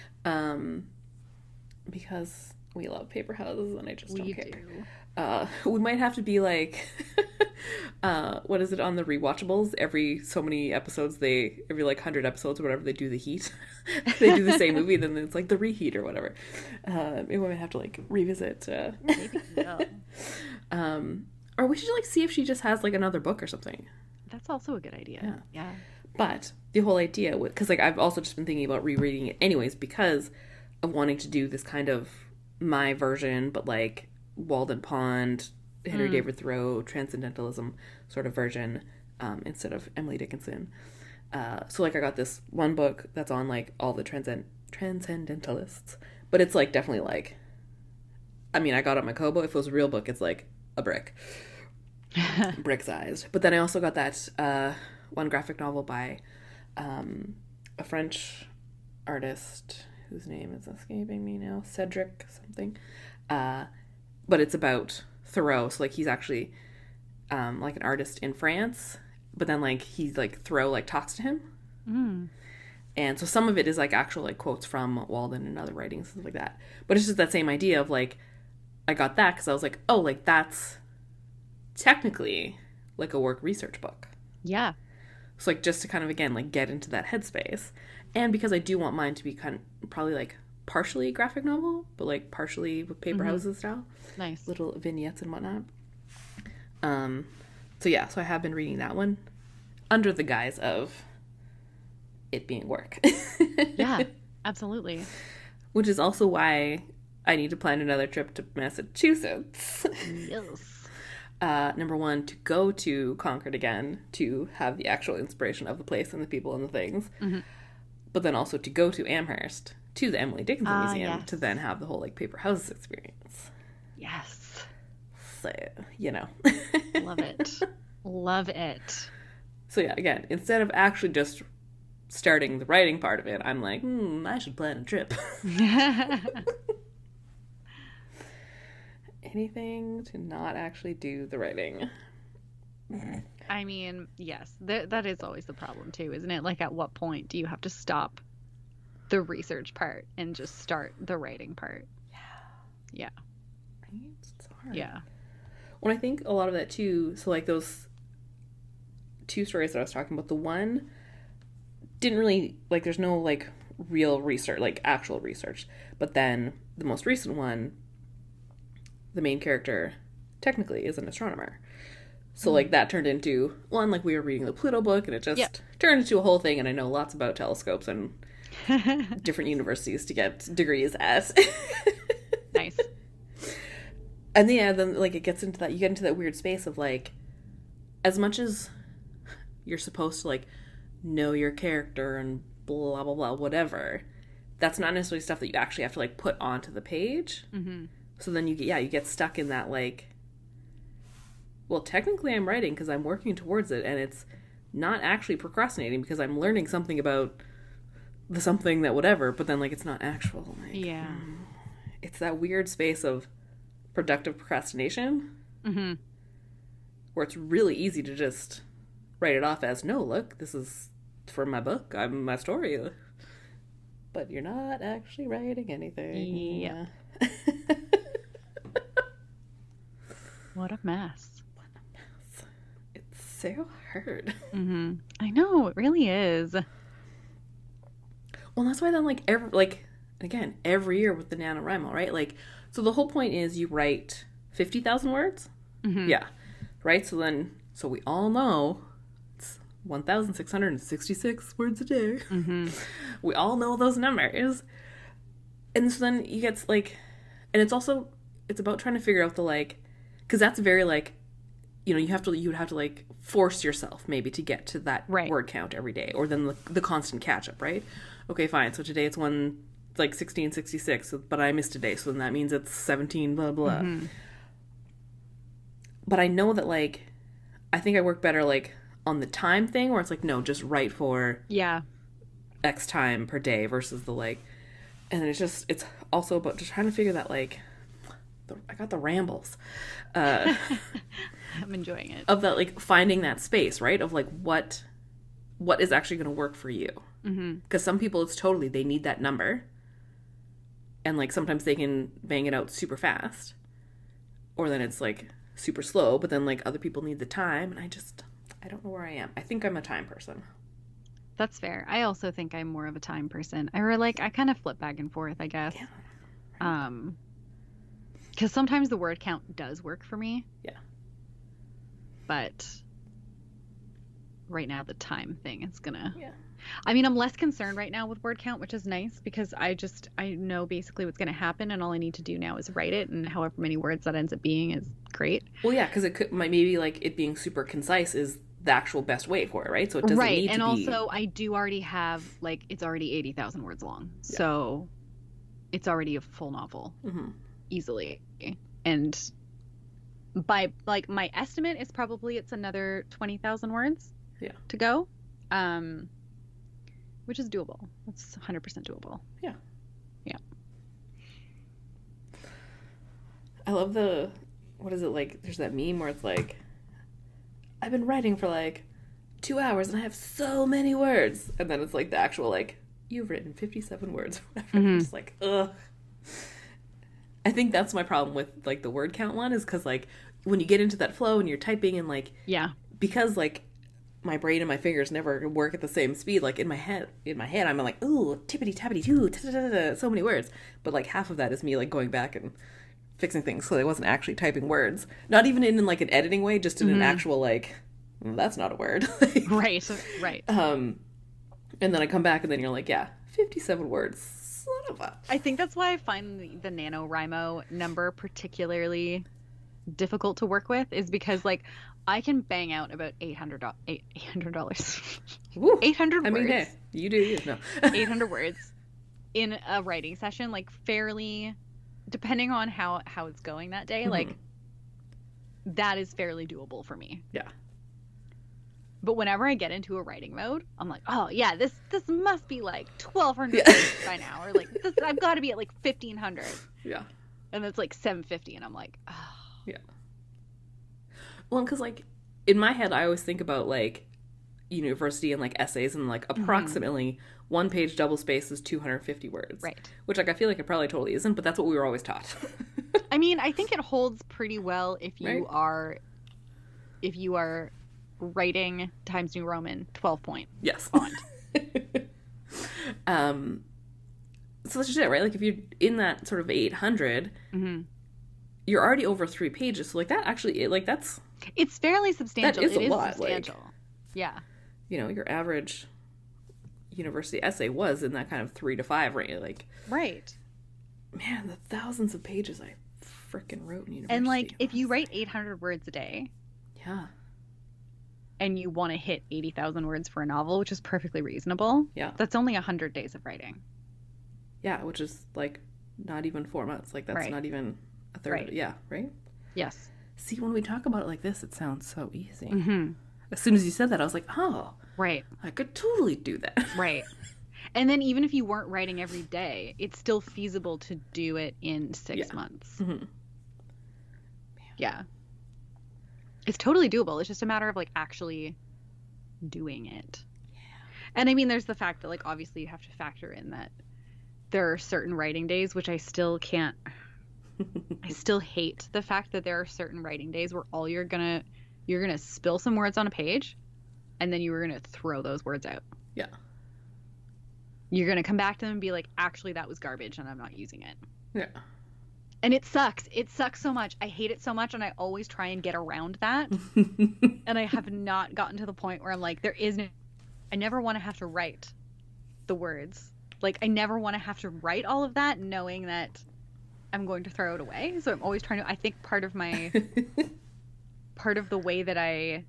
Speaker 1: Because we love Paper Houses and I just don't care. We might have to be like, what is it on the rewatchables? Every so many episodes, every like 100 episodes or whatever, they do the heat. They do the same movie, then it's like the reheat or whatever. Maybe we might have to like revisit.
Speaker 2: Maybe
Speaker 1: or we should like see if she just has like another book or something.
Speaker 2: That's also a good idea. Yeah.
Speaker 1: But the whole idea, because like I've also just been thinking about rereading it anyways because of wanting to do this kind of my version, but like Walden Pond, Henry David Thoreau, transcendentalism sort of version, instead of Emily Dickinson. So like I got this one book that's on like all the transcendentalists, but it's like definitely like, I mean, I got it on my Kobo. If it was a real book, it's like a brick sized. But then I also got that one graphic novel by a French artist whose name is escaping me now, Cedric something, but it's about Thoreau. So like he's actually like an artist in France, but then like he's like Thoreau like talks to him, and so some of it is like actual like quotes from Walden and other writings and stuff like that. But it's just that same idea of like I got that because I was like, oh, like that's technically like a work research book.
Speaker 2: Yeah.
Speaker 1: So like just to kind of again like get into that headspace, and because I do want mine to be kind of probably like partially graphic novel, but like partially with paper houses style,
Speaker 2: Nice.
Speaker 1: little vignettes and whatnot. So yeah, so I have been reading that one under the guise of it being work.
Speaker 2: Yeah, absolutely.
Speaker 1: Which is also why I need to plan another trip to Massachusetts.
Speaker 2: Yes.
Speaker 1: Number one, to go to Concord again, to have the actual inspiration of the place and the people and the things. But then also to go to Amherst, to the Emily Dickinson Museum,
Speaker 2: yes.
Speaker 1: to then have the whole like paper houses experience.
Speaker 2: Yes.
Speaker 1: So, you know.
Speaker 2: Love it. Love it.
Speaker 1: So yeah, again, instead of actually just starting the writing part of it, I'm like, I should plan a trip. Anything to not actually do the writing.
Speaker 2: I mean, yes, that is always the problem too, isn't it? Like, at what point do you have to stop the research part and just start the writing part? Yeah.
Speaker 1: Right? It's hard.
Speaker 2: Yeah.
Speaker 1: When I think a lot of that too, so like those two stories that I was talking about, the one didn't really, like, there's no like real research, like actual research. But then the most recent one, the main character technically is an astronomer. So like that turned into one, like we were reading the Pluto book and it just turned into a whole thing, and I know lots about telescopes and different universities to get degrees at.
Speaker 2: Nice.
Speaker 1: And then like it gets into that, you get into that weird space of like, as much as you're supposed to like know your character and blah blah blah whatever, that's not necessarily stuff that you actually have to like put onto the page. So then you get stuck in that like, well, technically I'm writing because I'm working towards it, and it's not actually procrastinating because I'm learning something about the something that whatever, but then like it's not actual. Like,
Speaker 2: Yeah.
Speaker 1: It's that weird space of productive procrastination where it's really easy to just write it off as, no, look, this is for my book, I'm my story. But you're not actually writing anything.
Speaker 2: Yeah. What a mess.
Speaker 1: It's so hard.
Speaker 2: I know, it really is.
Speaker 1: Well, that's why then, like, every year with the NaNoWriMo, right? Like, so the whole point is you write 50,000 words? Yeah. Right? So we all know it's 1,666 words a day. We all know those numbers. And so then you get, like, and it's about trying to figure out the, like, because that's very, like, you would have to like force yourself maybe to get to that word count every day, or then the constant catch up, right? Okay, fine. So today it's 1666, but I missed a day, so then that means it's 17 blah blah. But I know that, like, I think I work better like on the time thing, where it's like, no, just write for X time per day versus the like, and it's also about just trying to figure that, like, I got the rambles.
Speaker 2: I'm enjoying it.
Speaker 1: Of that, like, finding that space, right? Of like what is actually going to work for you. Because some people, it's totally, they need that number. And like sometimes they can bang it out super fast. Or then it's like super slow, but then like other people need the time. And I don't know where I am. I think I'm a time person.
Speaker 2: That's fair. I also think I'm more of a time person. I kind of flip back and forth, I guess.
Speaker 1: Yeah.
Speaker 2: Because sometimes the word count does work for me.
Speaker 1: Yeah.
Speaker 2: But right now, the time thing is gonna.
Speaker 1: Yeah.
Speaker 2: I mean, I'm less concerned right now with word count, which is nice, because I know basically what's gonna happen, and all I need to do now is write it, and however many words that ends up being is great.
Speaker 1: Well, yeah, because it might maybe like it being super concise is the actual best way for it, right? So it doesn't need to be.
Speaker 2: And also I do already have, like, it's already 80,000 words long, so it's already a full novel. Easily. And by, like, my estimate is probably it's another 20,000 words to go, which is doable. It's 100% doable.
Speaker 1: Yeah.
Speaker 2: I
Speaker 1: love what is it, like, there's that meme where it's like, I've been writing for like 2 hours and I have so many words, and then it's like the actual, like, you've written 57 words or whatever. I'm just like, ugh. I think that's my problem with, like, the word count one, is because, like, when you get into that flow and you're typing and, like, because, like, my brain and my fingers never work at the same speed. Like in my head, I'm like, ooh, tippity tappity doo, so many words. But like half of that is me like going back and fixing things, so I wasn't actually typing words. Not even in like an editing way, just in an actual like, that's not a word.
Speaker 2: Right.
Speaker 1: And then I come back and then you're like, yeah, 57 words. Son of a...
Speaker 2: I think that's why I find the NaNoWriMo number particularly difficult to work with, is because like I can bang out about $800
Speaker 1: Woo.
Speaker 2: 800 words.
Speaker 1: I mean, hey, you do you. No.
Speaker 2: 800 words in a writing session, like fairly, depending on how it's going that day, like that is fairly doable for me.
Speaker 1: Yeah.
Speaker 2: But whenever I get into a writing mode, I'm like, oh yeah, this must be like 1,200 words by now, or like this, I've got to be at like 1,500.
Speaker 1: Yeah.
Speaker 2: And it's like 750, and I'm like, oh.
Speaker 1: Yeah. Well, because like in my head, I always think about like university and like essays, and like approximately one page double space is 250 words.
Speaker 2: Right.
Speaker 1: Which like I feel like it probably totally isn't, but that's what we were always taught.
Speaker 2: I mean, I think it holds pretty well if you are writing Times New Roman 12-point
Speaker 1: yes.
Speaker 2: font.
Speaker 1: So that's just it, right? Like if you're in that sort of 800, you're already over 3 pages. So like that actually, like that's...
Speaker 2: It's fairly substantial.
Speaker 1: That is
Speaker 2: it
Speaker 1: a
Speaker 2: is
Speaker 1: lot.
Speaker 2: substantial.
Speaker 1: Like,
Speaker 2: yeah.
Speaker 1: You know, your average university essay was in that kind of 3 to 5 range. Like,
Speaker 2: right.
Speaker 1: Man, the thousands of pages I freaking wrote in university.
Speaker 2: And like, if you write 800 words a day...
Speaker 1: Yeah.
Speaker 2: And you want to hit 80,000 words for a novel, which is perfectly reasonable.
Speaker 1: Yeah.
Speaker 2: That's only 100 days of writing.
Speaker 1: Yeah, which is like not even 4 months. Like that's not even a third.
Speaker 2: Right.
Speaker 1: Yeah, right?
Speaker 2: Yes.
Speaker 1: See, when we talk about it like this, it sounds so easy.
Speaker 2: Mm-hmm.
Speaker 1: As soon as you said that, I was like, oh.
Speaker 2: Right.
Speaker 1: I could totally do that.
Speaker 2: Right. And then even if you weren't writing every day, it's still feasible to do it in 6 months.
Speaker 1: Mm-hmm.
Speaker 2: Yeah. It's totally doable. It's just a matter of like actually doing it. Yeah. And I mean, there's the fact that like obviously you have to factor in that there are certain writing days, which I still can't. I still hate the fact that there are certain writing days where all you're gonna spill some words on a page, and then you're gonna throw those words out.
Speaker 1: Yeah.
Speaker 2: You're gonna come back to them and be like, actually, that was garbage, and I'm not using it.
Speaker 1: Yeah.
Speaker 2: And it sucks. It sucks so much. I hate it so much, and I always try and get around that. And I have not gotten to the point where I'm like, I never want to have to write the words. Like, I never want to have to write all of that knowing that I'm going to throw it away. So I'm always trying to, I think part of the way that I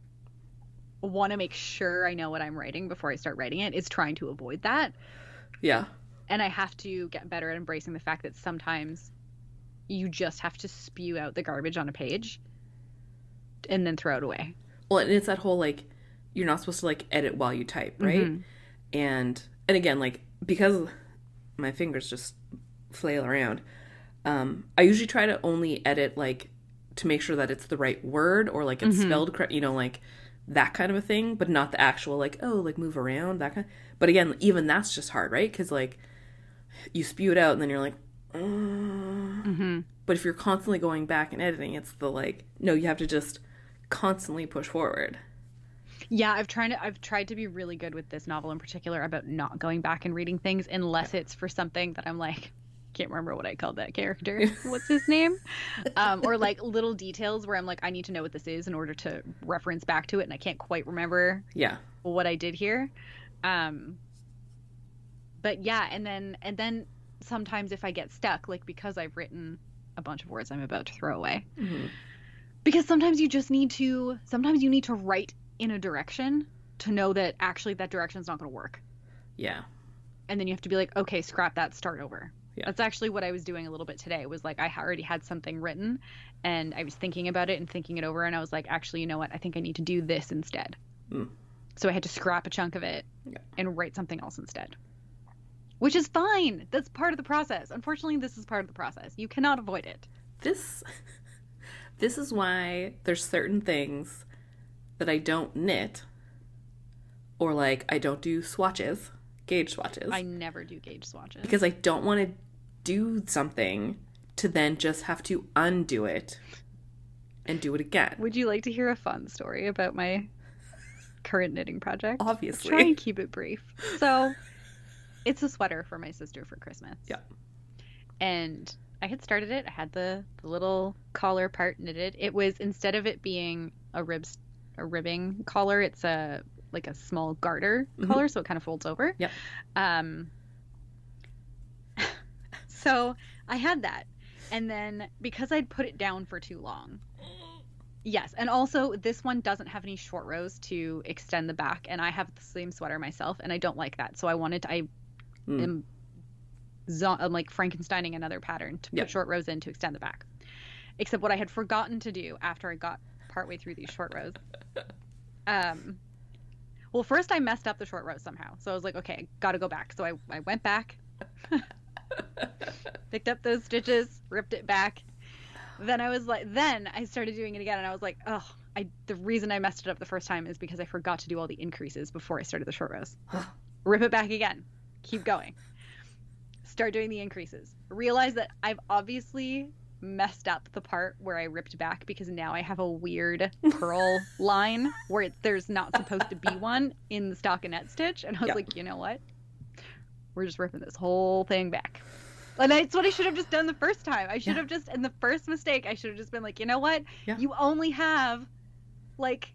Speaker 2: want to make sure I know what I'm writing before I start writing it is trying to avoid that.
Speaker 1: Yeah. And
Speaker 2: I have to get better at embracing the fact that sometimes you just have to spew out the garbage on a page and then throw it away.
Speaker 1: Well, and it's that whole, like, you're not supposed to, like, edit while you type, right? Mm-hmm. And again, like, because my fingers just flail around, I usually try to only edit, like, to make sure that it's the right word or, like, it's spelled correct, you know, like, that kind of a thing, but not the actual, like, oh, like, move around, that kind of... But again, even that's just hard, right? Because, like, you spew it out and then you're like, But if you're constantly going back and editing, it's the, like, no, you have to just constantly push forward.
Speaker 2: Yeah, I've tried to be really good with this novel in particular about not going back and reading things unless it's for something that I'm like, can't remember what I called that character. What's his name? Or like little details where I'm like, I need to know what this is in order to reference back to it, and I can't quite remember what I did here. But yeah, and then sometimes if I get stuck, like because I've written a bunch of words I'm about to throw away, because sometimes you need to write in a direction to know that actually that direction's not going to work. Yeah. And then you have to be like, okay, scrap that, start over. Yeah. That's actually what I was doing a little bit today, was like I already had something written and I was thinking about it and thinking it over, and I was like, actually, you know what? I think I need to do this instead. So I had to scrap a chunk of it and write something else instead. Which is fine. That's part of the process. Unfortunately, this is part of the process. You cannot avoid it.
Speaker 1: This is why there's certain things that I don't knit, or like I don't do swatches, gauge swatches.
Speaker 2: I never do gauge swatches.
Speaker 1: Because I don't want to do something to then just have to undo it and do it again.
Speaker 2: Would you like to hear a fun story about my current knitting project.
Speaker 1: Obviously.
Speaker 2: Try and keep it brief. So it's a sweater for my sister for Christmas.
Speaker 1: Yeah.
Speaker 2: And I had started it. I had the little collar part knitted. It was, instead of it being a ribbing collar, it's a small garter collar, so it kind of folds over.
Speaker 1: Yep.
Speaker 2: So I had that. And then because I'd put it down for too long. Yes, and also this one doesn't have any short rows to extend the back, and I have the same sweater myself, and I don't like that. So I'm like Frankensteining another pattern to put short rows in to extend the back. Except what I had forgotten to do after I got partway through these short rows. Well, first I messed up the short rows somehow. So I was like, okay, I gotta go back. So I went back, picked up those stitches, ripped it back. Then I started doing it again, and I was like, oh, the reason I messed it up the first time is because I forgot to do all the increases before I started the short rows. Rip it back again. Keep going. Start doing the increases. Realize that I've obviously messed up the part where I ripped back, because now I have a weird purl line where there's not supposed to be one in the stockinette stitch. And I was like, you know what? We're just ripping this whole thing back. And that's what I should have just done the first time. I should have just, in the first mistake, I should have just been like, you know what? Yeah. You only have like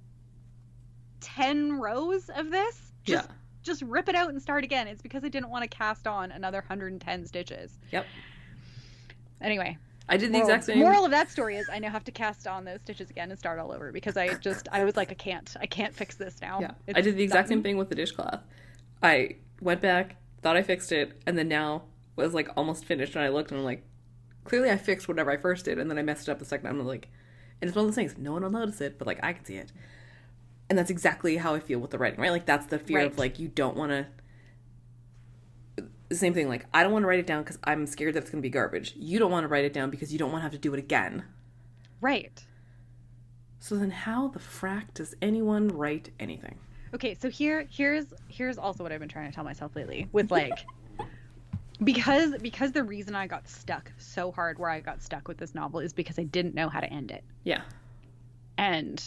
Speaker 2: 10 rows of this. Just rip it out and start again. It's because I didn't want to cast on another 110 stitches. Yep. Anyway.
Speaker 1: I did the exact same.
Speaker 2: Moral of that story is I now have to cast on those stitches again and start all over, because I was like, I can't fix this now.
Speaker 1: Yeah. I did the exact same thing with the dishcloth. I went back, thought I fixed it, and then now was like almost finished, and I looked and I'm like, clearly I fixed whatever I first did, and then I messed it up the second time. I'm like, and it's one of those things, no one will notice it, but like I can see it. And that's exactly how I feel with the writing, right? Like that's the fear of like, you don't want to, the same thing, like I don't want to write it down because I'm scared that it's going to be garbage. You don't want to write it down because you don't want to have to do it again.
Speaker 2: Right.
Speaker 1: So then how the frack does anyone write anything?
Speaker 2: Okay, so here's also what I've been trying to tell myself lately with like, because the reason I got stuck so hard where I got stuck with this novel is because I didn't know how to end it.
Speaker 1: Yeah.
Speaker 2: And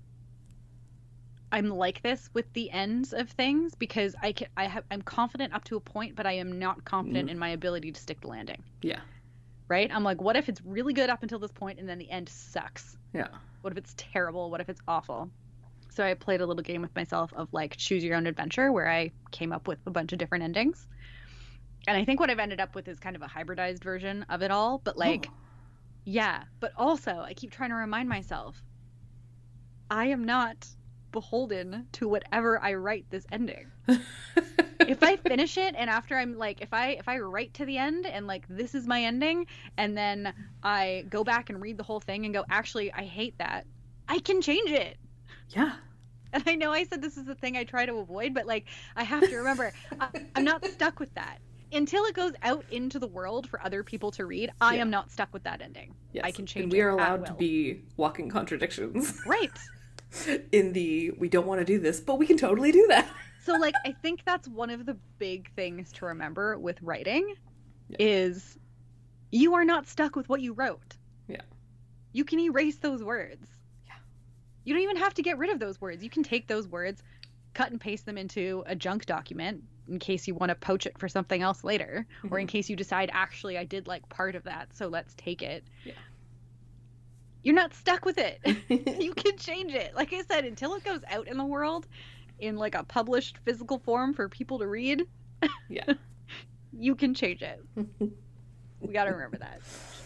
Speaker 2: I'm like this with the ends of things because I'm confident up to a point, but I am not confident in my ability to stick the landing.
Speaker 1: Yeah.
Speaker 2: Right? I'm like, what if it's really good up until this point and then the end sucks?
Speaker 1: Yeah.
Speaker 2: What if it's terrible? What if it's awful? So I played a little game with myself of like choose your own adventure, where I came up with a bunch of different endings. And I think what I've ended up with is kind of a hybridized version of it all. But like, yeah. But also, I keep trying to remind myself, I am not beholden to whatever I write this ending. If I finish it and after I'm like, if I write to the end and like, this is my ending, and then I go back and read the whole thing and go, actually, I hate that, I can change it.
Speaker 1: Yeah.
Speaker 2: And I know I said this is the thing I try to avoid, but like, I have to remember, I'm not stuck with that. Until it goes out into the world for other people to read, I am not stuck with that ending.
Speaker 1: Yes.
Speaker 2: I can change it.
Speaker 1: And we are allowed to be walking contradictions.
Speaker 2: Right.
Speaker 1: In the, we don't want to do this, but we can totally do that.
Speaker 2: So like, I think that's one of the big things to remember with writing is you are not stuck with what you wrote.
Speaker 1: Yeah.
Speaker 2: You can erase those words.
Speaker 1: Yeah.
Speaker 2: You don't even have to get rid of those words. You can take those words, cut and paste them into a junk document in case you want to poach it for something else later, or in case you decide, actually, I did like part of that, so let's take it. Yeah. You're not stuck with it. You can change it. Like I said, until it goes out in the world in like a published physical form for people to read, you can change it. We got to remember that.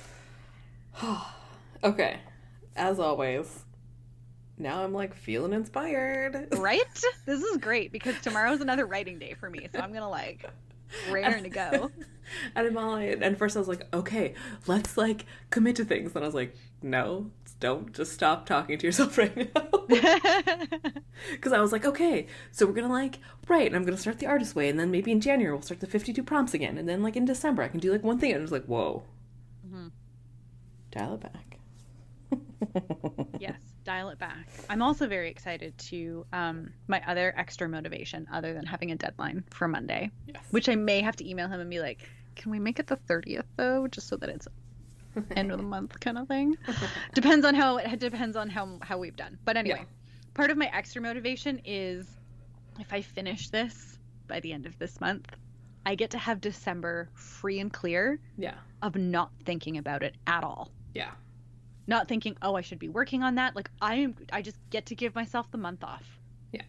Speaker 1: Okay. As always, now I'm like feeling inspired.
Speaker 2: Right? This is great because tomorrow's another writing day for me. So I'm going to like raring to go.
Speaker 1: And first I was like, okay, let's like commit to things. And I was like, no, don't just stop talking to yourself right now. Because I was like, okay, so we're going to like write, and I'm going to start the artist way. And then maybe in January we'll start the 52 prompts again. And then like in December I can do like one thing. And I was like, whoa. Mm-hmm. Dial it back.
Speaker 2: Yes, dial it back. I'm also very excited to my other extra motivation other than having a deadline for Monday, which I may have to email him and be like, can we make it the 30th though, just so that it's end of the month kind of thing. Depends on how we've done. But anyway, part of my extra motivation is if I finish this by the end of this month, I get to have December free and clear of not thinking about it at all.
Speaker 1: Yeah.
Speaker 2: Not thinking, oh, I should be working on that. Like, I just get to give myself the month off.
Speaker 1: Yeah.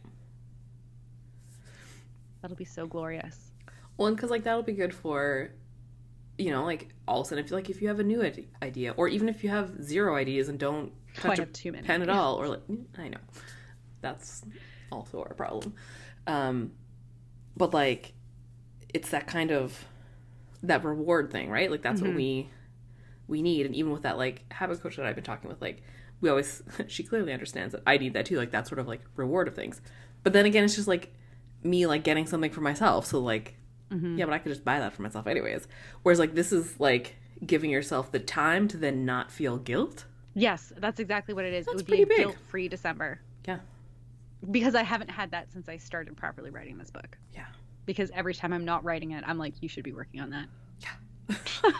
Speaker 2: That'll be so glorious.
Speaker 1: Well, and because, like, that'll be good for, you know, like, all of a sudden, if you have a new idea, or even if you have 0 ideas and don't touch a pen at all, or, like, I know. That's also our problem. But, like, it's that kind of, that reward thing, right? Like, that's what we need. And even with that, like, habit coach that I've been talking with, like, we always, she clearly understands that I need that too, like, that sort of, like, reward of things. But then again, it's just, like, me, like, getting something for myself. So, like, yeah, but I could just buy that for myself anyways. Whereas, like, this is, like, giving yourself the time to then not feel guilt.
Speaker 2: Yes, that's exactly what it is.
Speaker 1: That's
Speaker 2: it would be a
Speaker 1: big.
Speaker 2: guilt-free December.
Speaker 1: Yeah.
Speaker 2: Because I haven't had that since I started properly writing this book.
Speaker 1: Yeah.
Speaker 2: Because every time I'm not writing it, I'm like, you should be working on that.
Speaker 1: Yeah.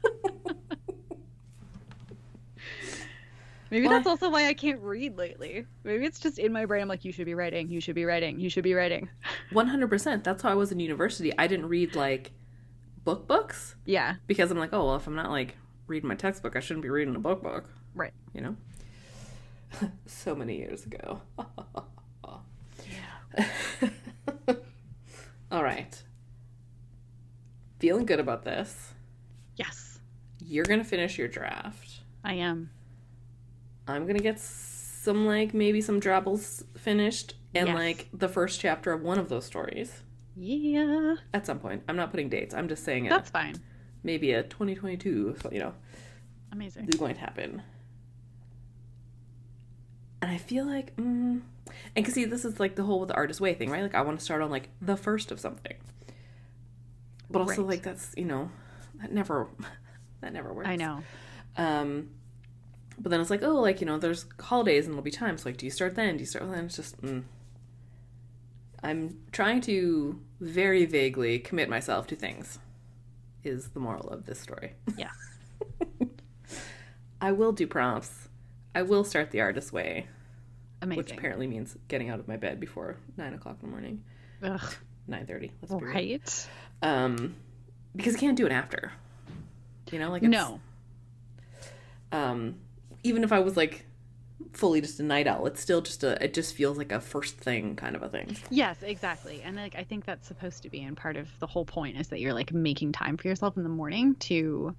Speaker 2: Maybe that's also why I can't read lately. Maybe it's just in my brain. I'm like, you should be writing. You should be writing. You should be writing.
Speaker 1: 100%. That's how I was in university. I didn't read, like, books.
Speaker 2: Yeah.
Speaker 1: Because I'm like, oh, well, if I'm not, like, reading my textbook, I shouldn't be reading a book.
Speaker 2: Right.
Speaker 1: You know? So many years ago.
Speaker 2: Yeah.
Speaker 1: All right. Feeling good about this.
Speaker 2: Yes.
Speaker 1: You're going to finish your draft.
Speaker 2: I am.
Speaker 1: I'm going to get some, like, maybe some drabbles finished and, like, the first chapter of one of those stories.
Speaker 2: Yeah.
Speaker 1: At some point. I'm not putting dates. I'm just saying
Speaker 2: That's fine.
Speaker 1: Maybe a 2022, so, you know.
Speaker 2: Amazing.
Speaker 1: Is going to happen. And I feel like, and because, see, this is, like, the whole with the artist way thing, right? Like, I want to start on, like, the first of something. But also, like, that's, you know, that never works.
Speaker 2: I know.
Speaker 1: But then it's like, oh, like, you know, there's holidays and there'll be times. So, like, do you start then? It's just, I'm trying to very vaguely commit myself to things, is the moral of this story.
Speaker 2: Yeah.
Speaker 1: I will do prompts. I will start the artist way.
Speaker 2: Amazing.
Speaker 1: Which apparently means getting out of my bed before 9 o'clock in the morning.
Speaker 2: Ugh.
Speaker 1: 9:30. Let's be
Speaker 2: right.
Speaker 1: real. Because I can't do it after. You know, like, it's,
Speaker 2: no.
Speaker 1: Even if I was, like, fully just a night owl, it's still just it just feels like a first thing kind of a thing.
Speaker 2: Yes, exactly. And, like, I think that's supposed to be, and part of the whole point is that you're, like, making time for yourself in the morning to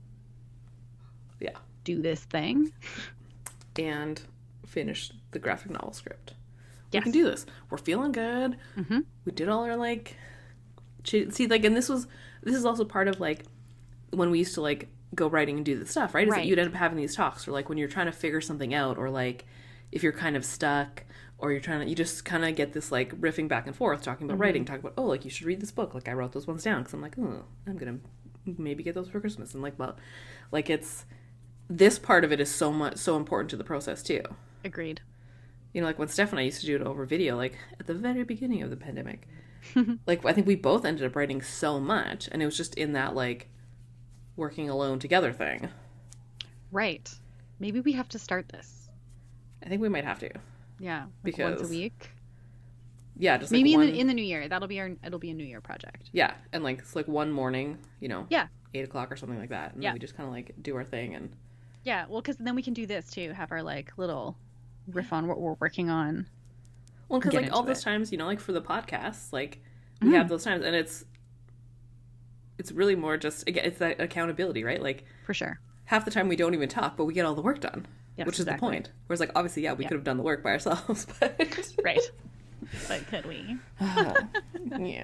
Speaker 2: do this thing
Speaker 1: and finish the graphic novel script.
Speaker 2: Yes.
Speaker 1: We can do this. We're feeling good.
Speaker 2: Mm-hmm.
Speaker 1: We did all our, like, see, like, and this is also part of, like, when we used to, like, go writing and do the stuff, right? Is that you'd end up having these talks, or, like, when you're trying to figure something out, or, like, if you're kind of stuck, or you just kind of get this, like, riffing back and forth, talking about writing, talking about, oh, like, you should read this book. Like, I wrote those ones down because I'm like, oh, I'm gonna maybe get those for Christmas. And, like, well, like, it's, this part of it is so important to the process too.
Speaker 2: Agreed.
Speaker 1: You know, like, when Steph and I used to do it over video, like, at the very beginning of the pandemic, like, I think we both ended up writing so much, and it was just in that, like, working alone together thing.
Speaker 2: Right. Maybe we have to start this.
Speaker 1: I think we might have to.
Speaker 2: Yeah. Like,
Speaker 1: because
Speaker 2: once a week.
Speaker 1: Yeah, just
Speaker 2: maybe
Speaker 1: like
Speaker 2: in the new year. It'll be a New Year project.
Speaker 1: Yeah, and, like, it's like one morning, you know.
Speaker 2: Yeah.
Speaker 1: 8 o'clock or something like that, and then we just kind of, like, do our thing. And
Speaker 2: yeah, well, because then we can do this too. Have our, like, little riff on what we're working on.
Speaker 1: Well, because, like, all those times, you know, like, for the podcasts, like, we have those times, and it's really more just, again, it's that accountability, right? Like,
Speaker 2: for sure.
Speaker 1: Half the time we don't even talk, but we get all the work done, which is the point. Whereas, like, obviously, we could have done the work by ourselves, but
Speaker 2: right. But could we?
Speaker 1: Yeah.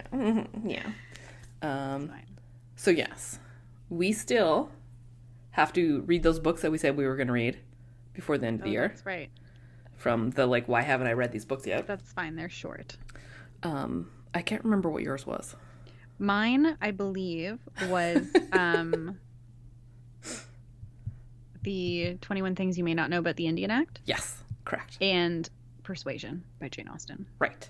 Speaker 1: So yes, we still have to read those books that we said we were going to read before the end of the year.
Speaker 2: That's right.
Speaker 1: From the, like, why haven't I read these books yet?
Speaker 2: That's fine. They're short.
Speaker 1: I can't remember what yours was.
Speaker 2: Mine, I believe, was the 21 Things You May Not Know About the Indian Act.
Speaker 1: Yes, correct.
Speaker 2: And Persuasion by Jane Austen.
Speaker 1: Right.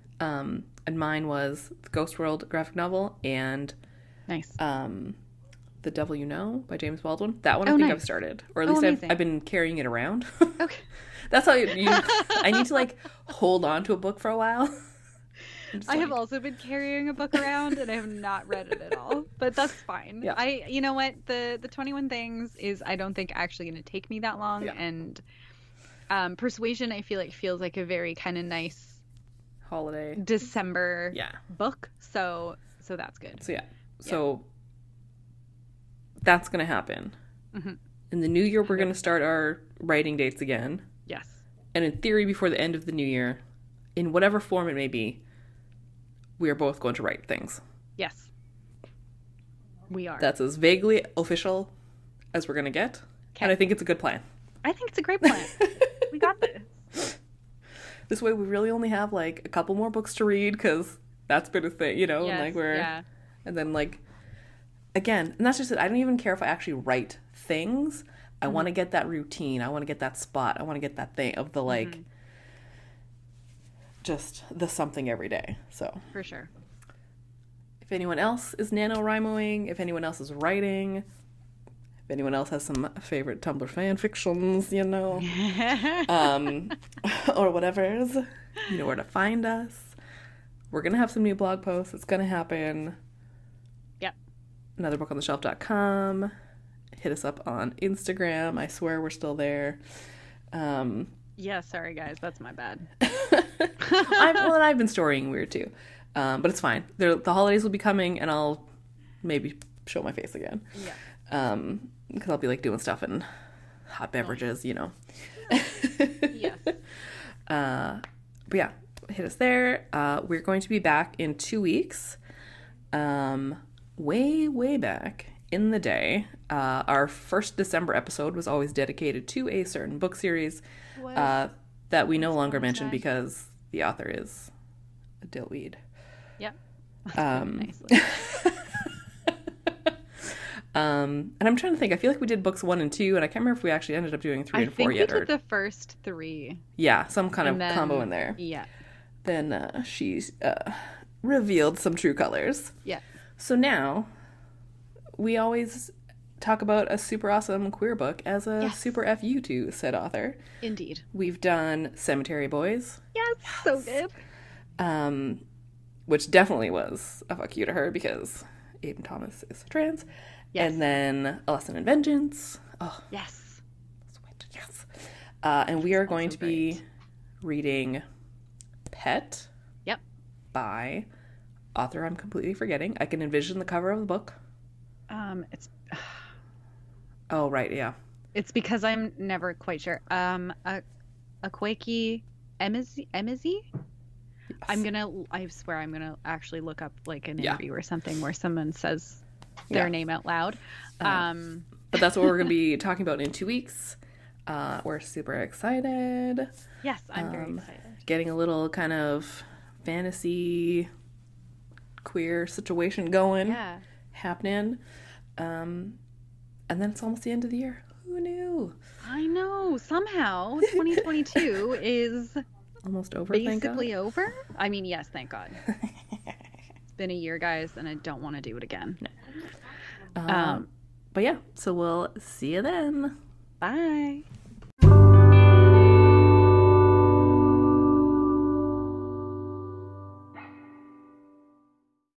Speaker 1: And mine was the Ghost World graphic novel and
Speaker 2: nice.
Speaker 1: The Devil You Know by James Baldwin. That one I
Speaker 2: Oh,
Speaker 1: think
Speaker 2: nice.
Speaker 1: I've started. Or at
Speaker 2: Oh,
Speaker 1: least
Speaker 2: amazing.
Speaker 1: I've been carrying it around.
Speaker 2: Okay.
Speaker 1: That's how I need to like hold on to a book for a while. I'm just
Speaker 2: I have
Speaker 1: like-
Speaker 2: also been carrying a book around and I have not read it at all, but that's fine.
Speaker 1: Yeah.
Speaker 2: You know what, the 21 Things is, I don't think, actually going to take me that long.
Speaker 1: Yeah.
Speaker 2: And Persuasion, I feel like, feels like a very kind of nice
Speaker 1: holiday.
Speaker 2: December
Speaker 1: Yeah.
Speaker 2: book. So that's good.
Speaker 1: So yeah. So that's gonna happen.
Speaker 2: Mhm.
Speaker 1: In the new year, we're gonna start our writing dates again.
Speaker 2: Yes.
Speaker 1: And in theory, before the end of the new year, in whatever form it may be, we are both going to write things.
Speaker 2: Yes. We are.
Speaker 1: That's as vaguely official as we're gonna get.
Speaker 2: Okay.
Speaker 1: And I think it's a good plan.
Speaker 2: I think it's a great plan. We got this.
Speaker 1: This way, we really only have like a couple more books to read because that's been a thing, you know.
Speaker 2: Yes,
Speaker 1: and like we're,
Speaker 2: yeah.
Speaker 1: and then like, again, and that's just it. I don't even care if I actually write things. I want to get that routine. I want to get that spot. I want to get that thing of the like, just the something every day. So
Speaker 2: For sure.
Speaker 1: if anyone else is NaNoWriMoing, if anyone else is writing, if anyone else has some favorite Tumblr fan fictions, you know, or whatever's, you know where to find us. We're going to have some new blog posts. It's going to happen.
Speaker 2: Yep.
Speaker 1: Anotherbookontheshelf.com. Hit us up on Instagram. I swear we're still there.
Speaker 2: Yeah, sorry guys, that's my bad.
Speaker 1: I've been storying weird too. But it's fine. The holidays will be coming and I'll maybe show my face again.
Speaker 2: Yeah.
Speaker 1: Because I'll be like doing stuff in hot beverages, you know.
Speaker 2: Yes.
Speaker 1: But yeah, hit us there. We're going to be back in 2 weeks. Way back in the day. Our first December episode was always dedicated to a certain book series that we no longer mention because the author is a dillweed.
Speaker 2: Yep.
Speaker 1: Nicely. And I'm trying to think. I feel like we did books 1 and 2, and I can't remember if we actually ended up doing 3 and 4
Speaker 2: think
Speaker 1: yet.
Speaker 2: we did the first 3.
Speaker 1: Yeah, some kind of
Speaker 2: And then-
Speaker 1: combo in there.
Speaker 2: Yeah.
Speaker 1: Then she's revealed some true colors.
Speaker 2: Yeah.
Speaker 1: So now we always talk about a super awesome queer book as a
Speaker 2: Yes.
Speaker 1: super FU to said author.
Speaker 2: Indeed.
Speaker 1: We've done Cemetery Boys,
Speaker 2: Yes, so good.
Speaker 1: which definitely was a fuck you to her because Aiden Thomas is trans.
Speaker 2: Yes.
Speaker 1: And then A Lesson in Vengeance. Oh,
Speaker 2: Yes.
Speaker 1: sweet. Yes. And we are going
Speaker 2: also
Speaker 1: to be reading Pet
Speaker 2: Yep.
Speaker 1: by author I'm completely forgetting. I can envision the cover of the book. Oh, right, yeah.
Speaker 2: It's because I'm never quite sure. Akwaeke Emezi? I swear I'm gonna actually look up like an
Speaker 1: Yeah.
Speaker 2: interview or something where someone says their
Speaker 1: Yeah.
Speaker 2: name out loud.
Speaker 1: But that's what we're going to be talking about in 2 weeks. We're super excited.
Speaker 2: Yes, I'm very excited.
Speaker 1: Getting a little kind of fantasy queer situation going.
Speaker 2: Yeah.
Speaker 1: Happening. And then it's almost the end of the year. Who knew?
Speaker 2: I know. Somehow 2022 is
Speaker 1: Almost over, thank God.
Speaker 2: basically over. I mean, yes, thank God. It's been a year, guys, and I don't want to do it again.
Speaker 1: But yeah, so we'll see you then.
Speaker 2: Bye.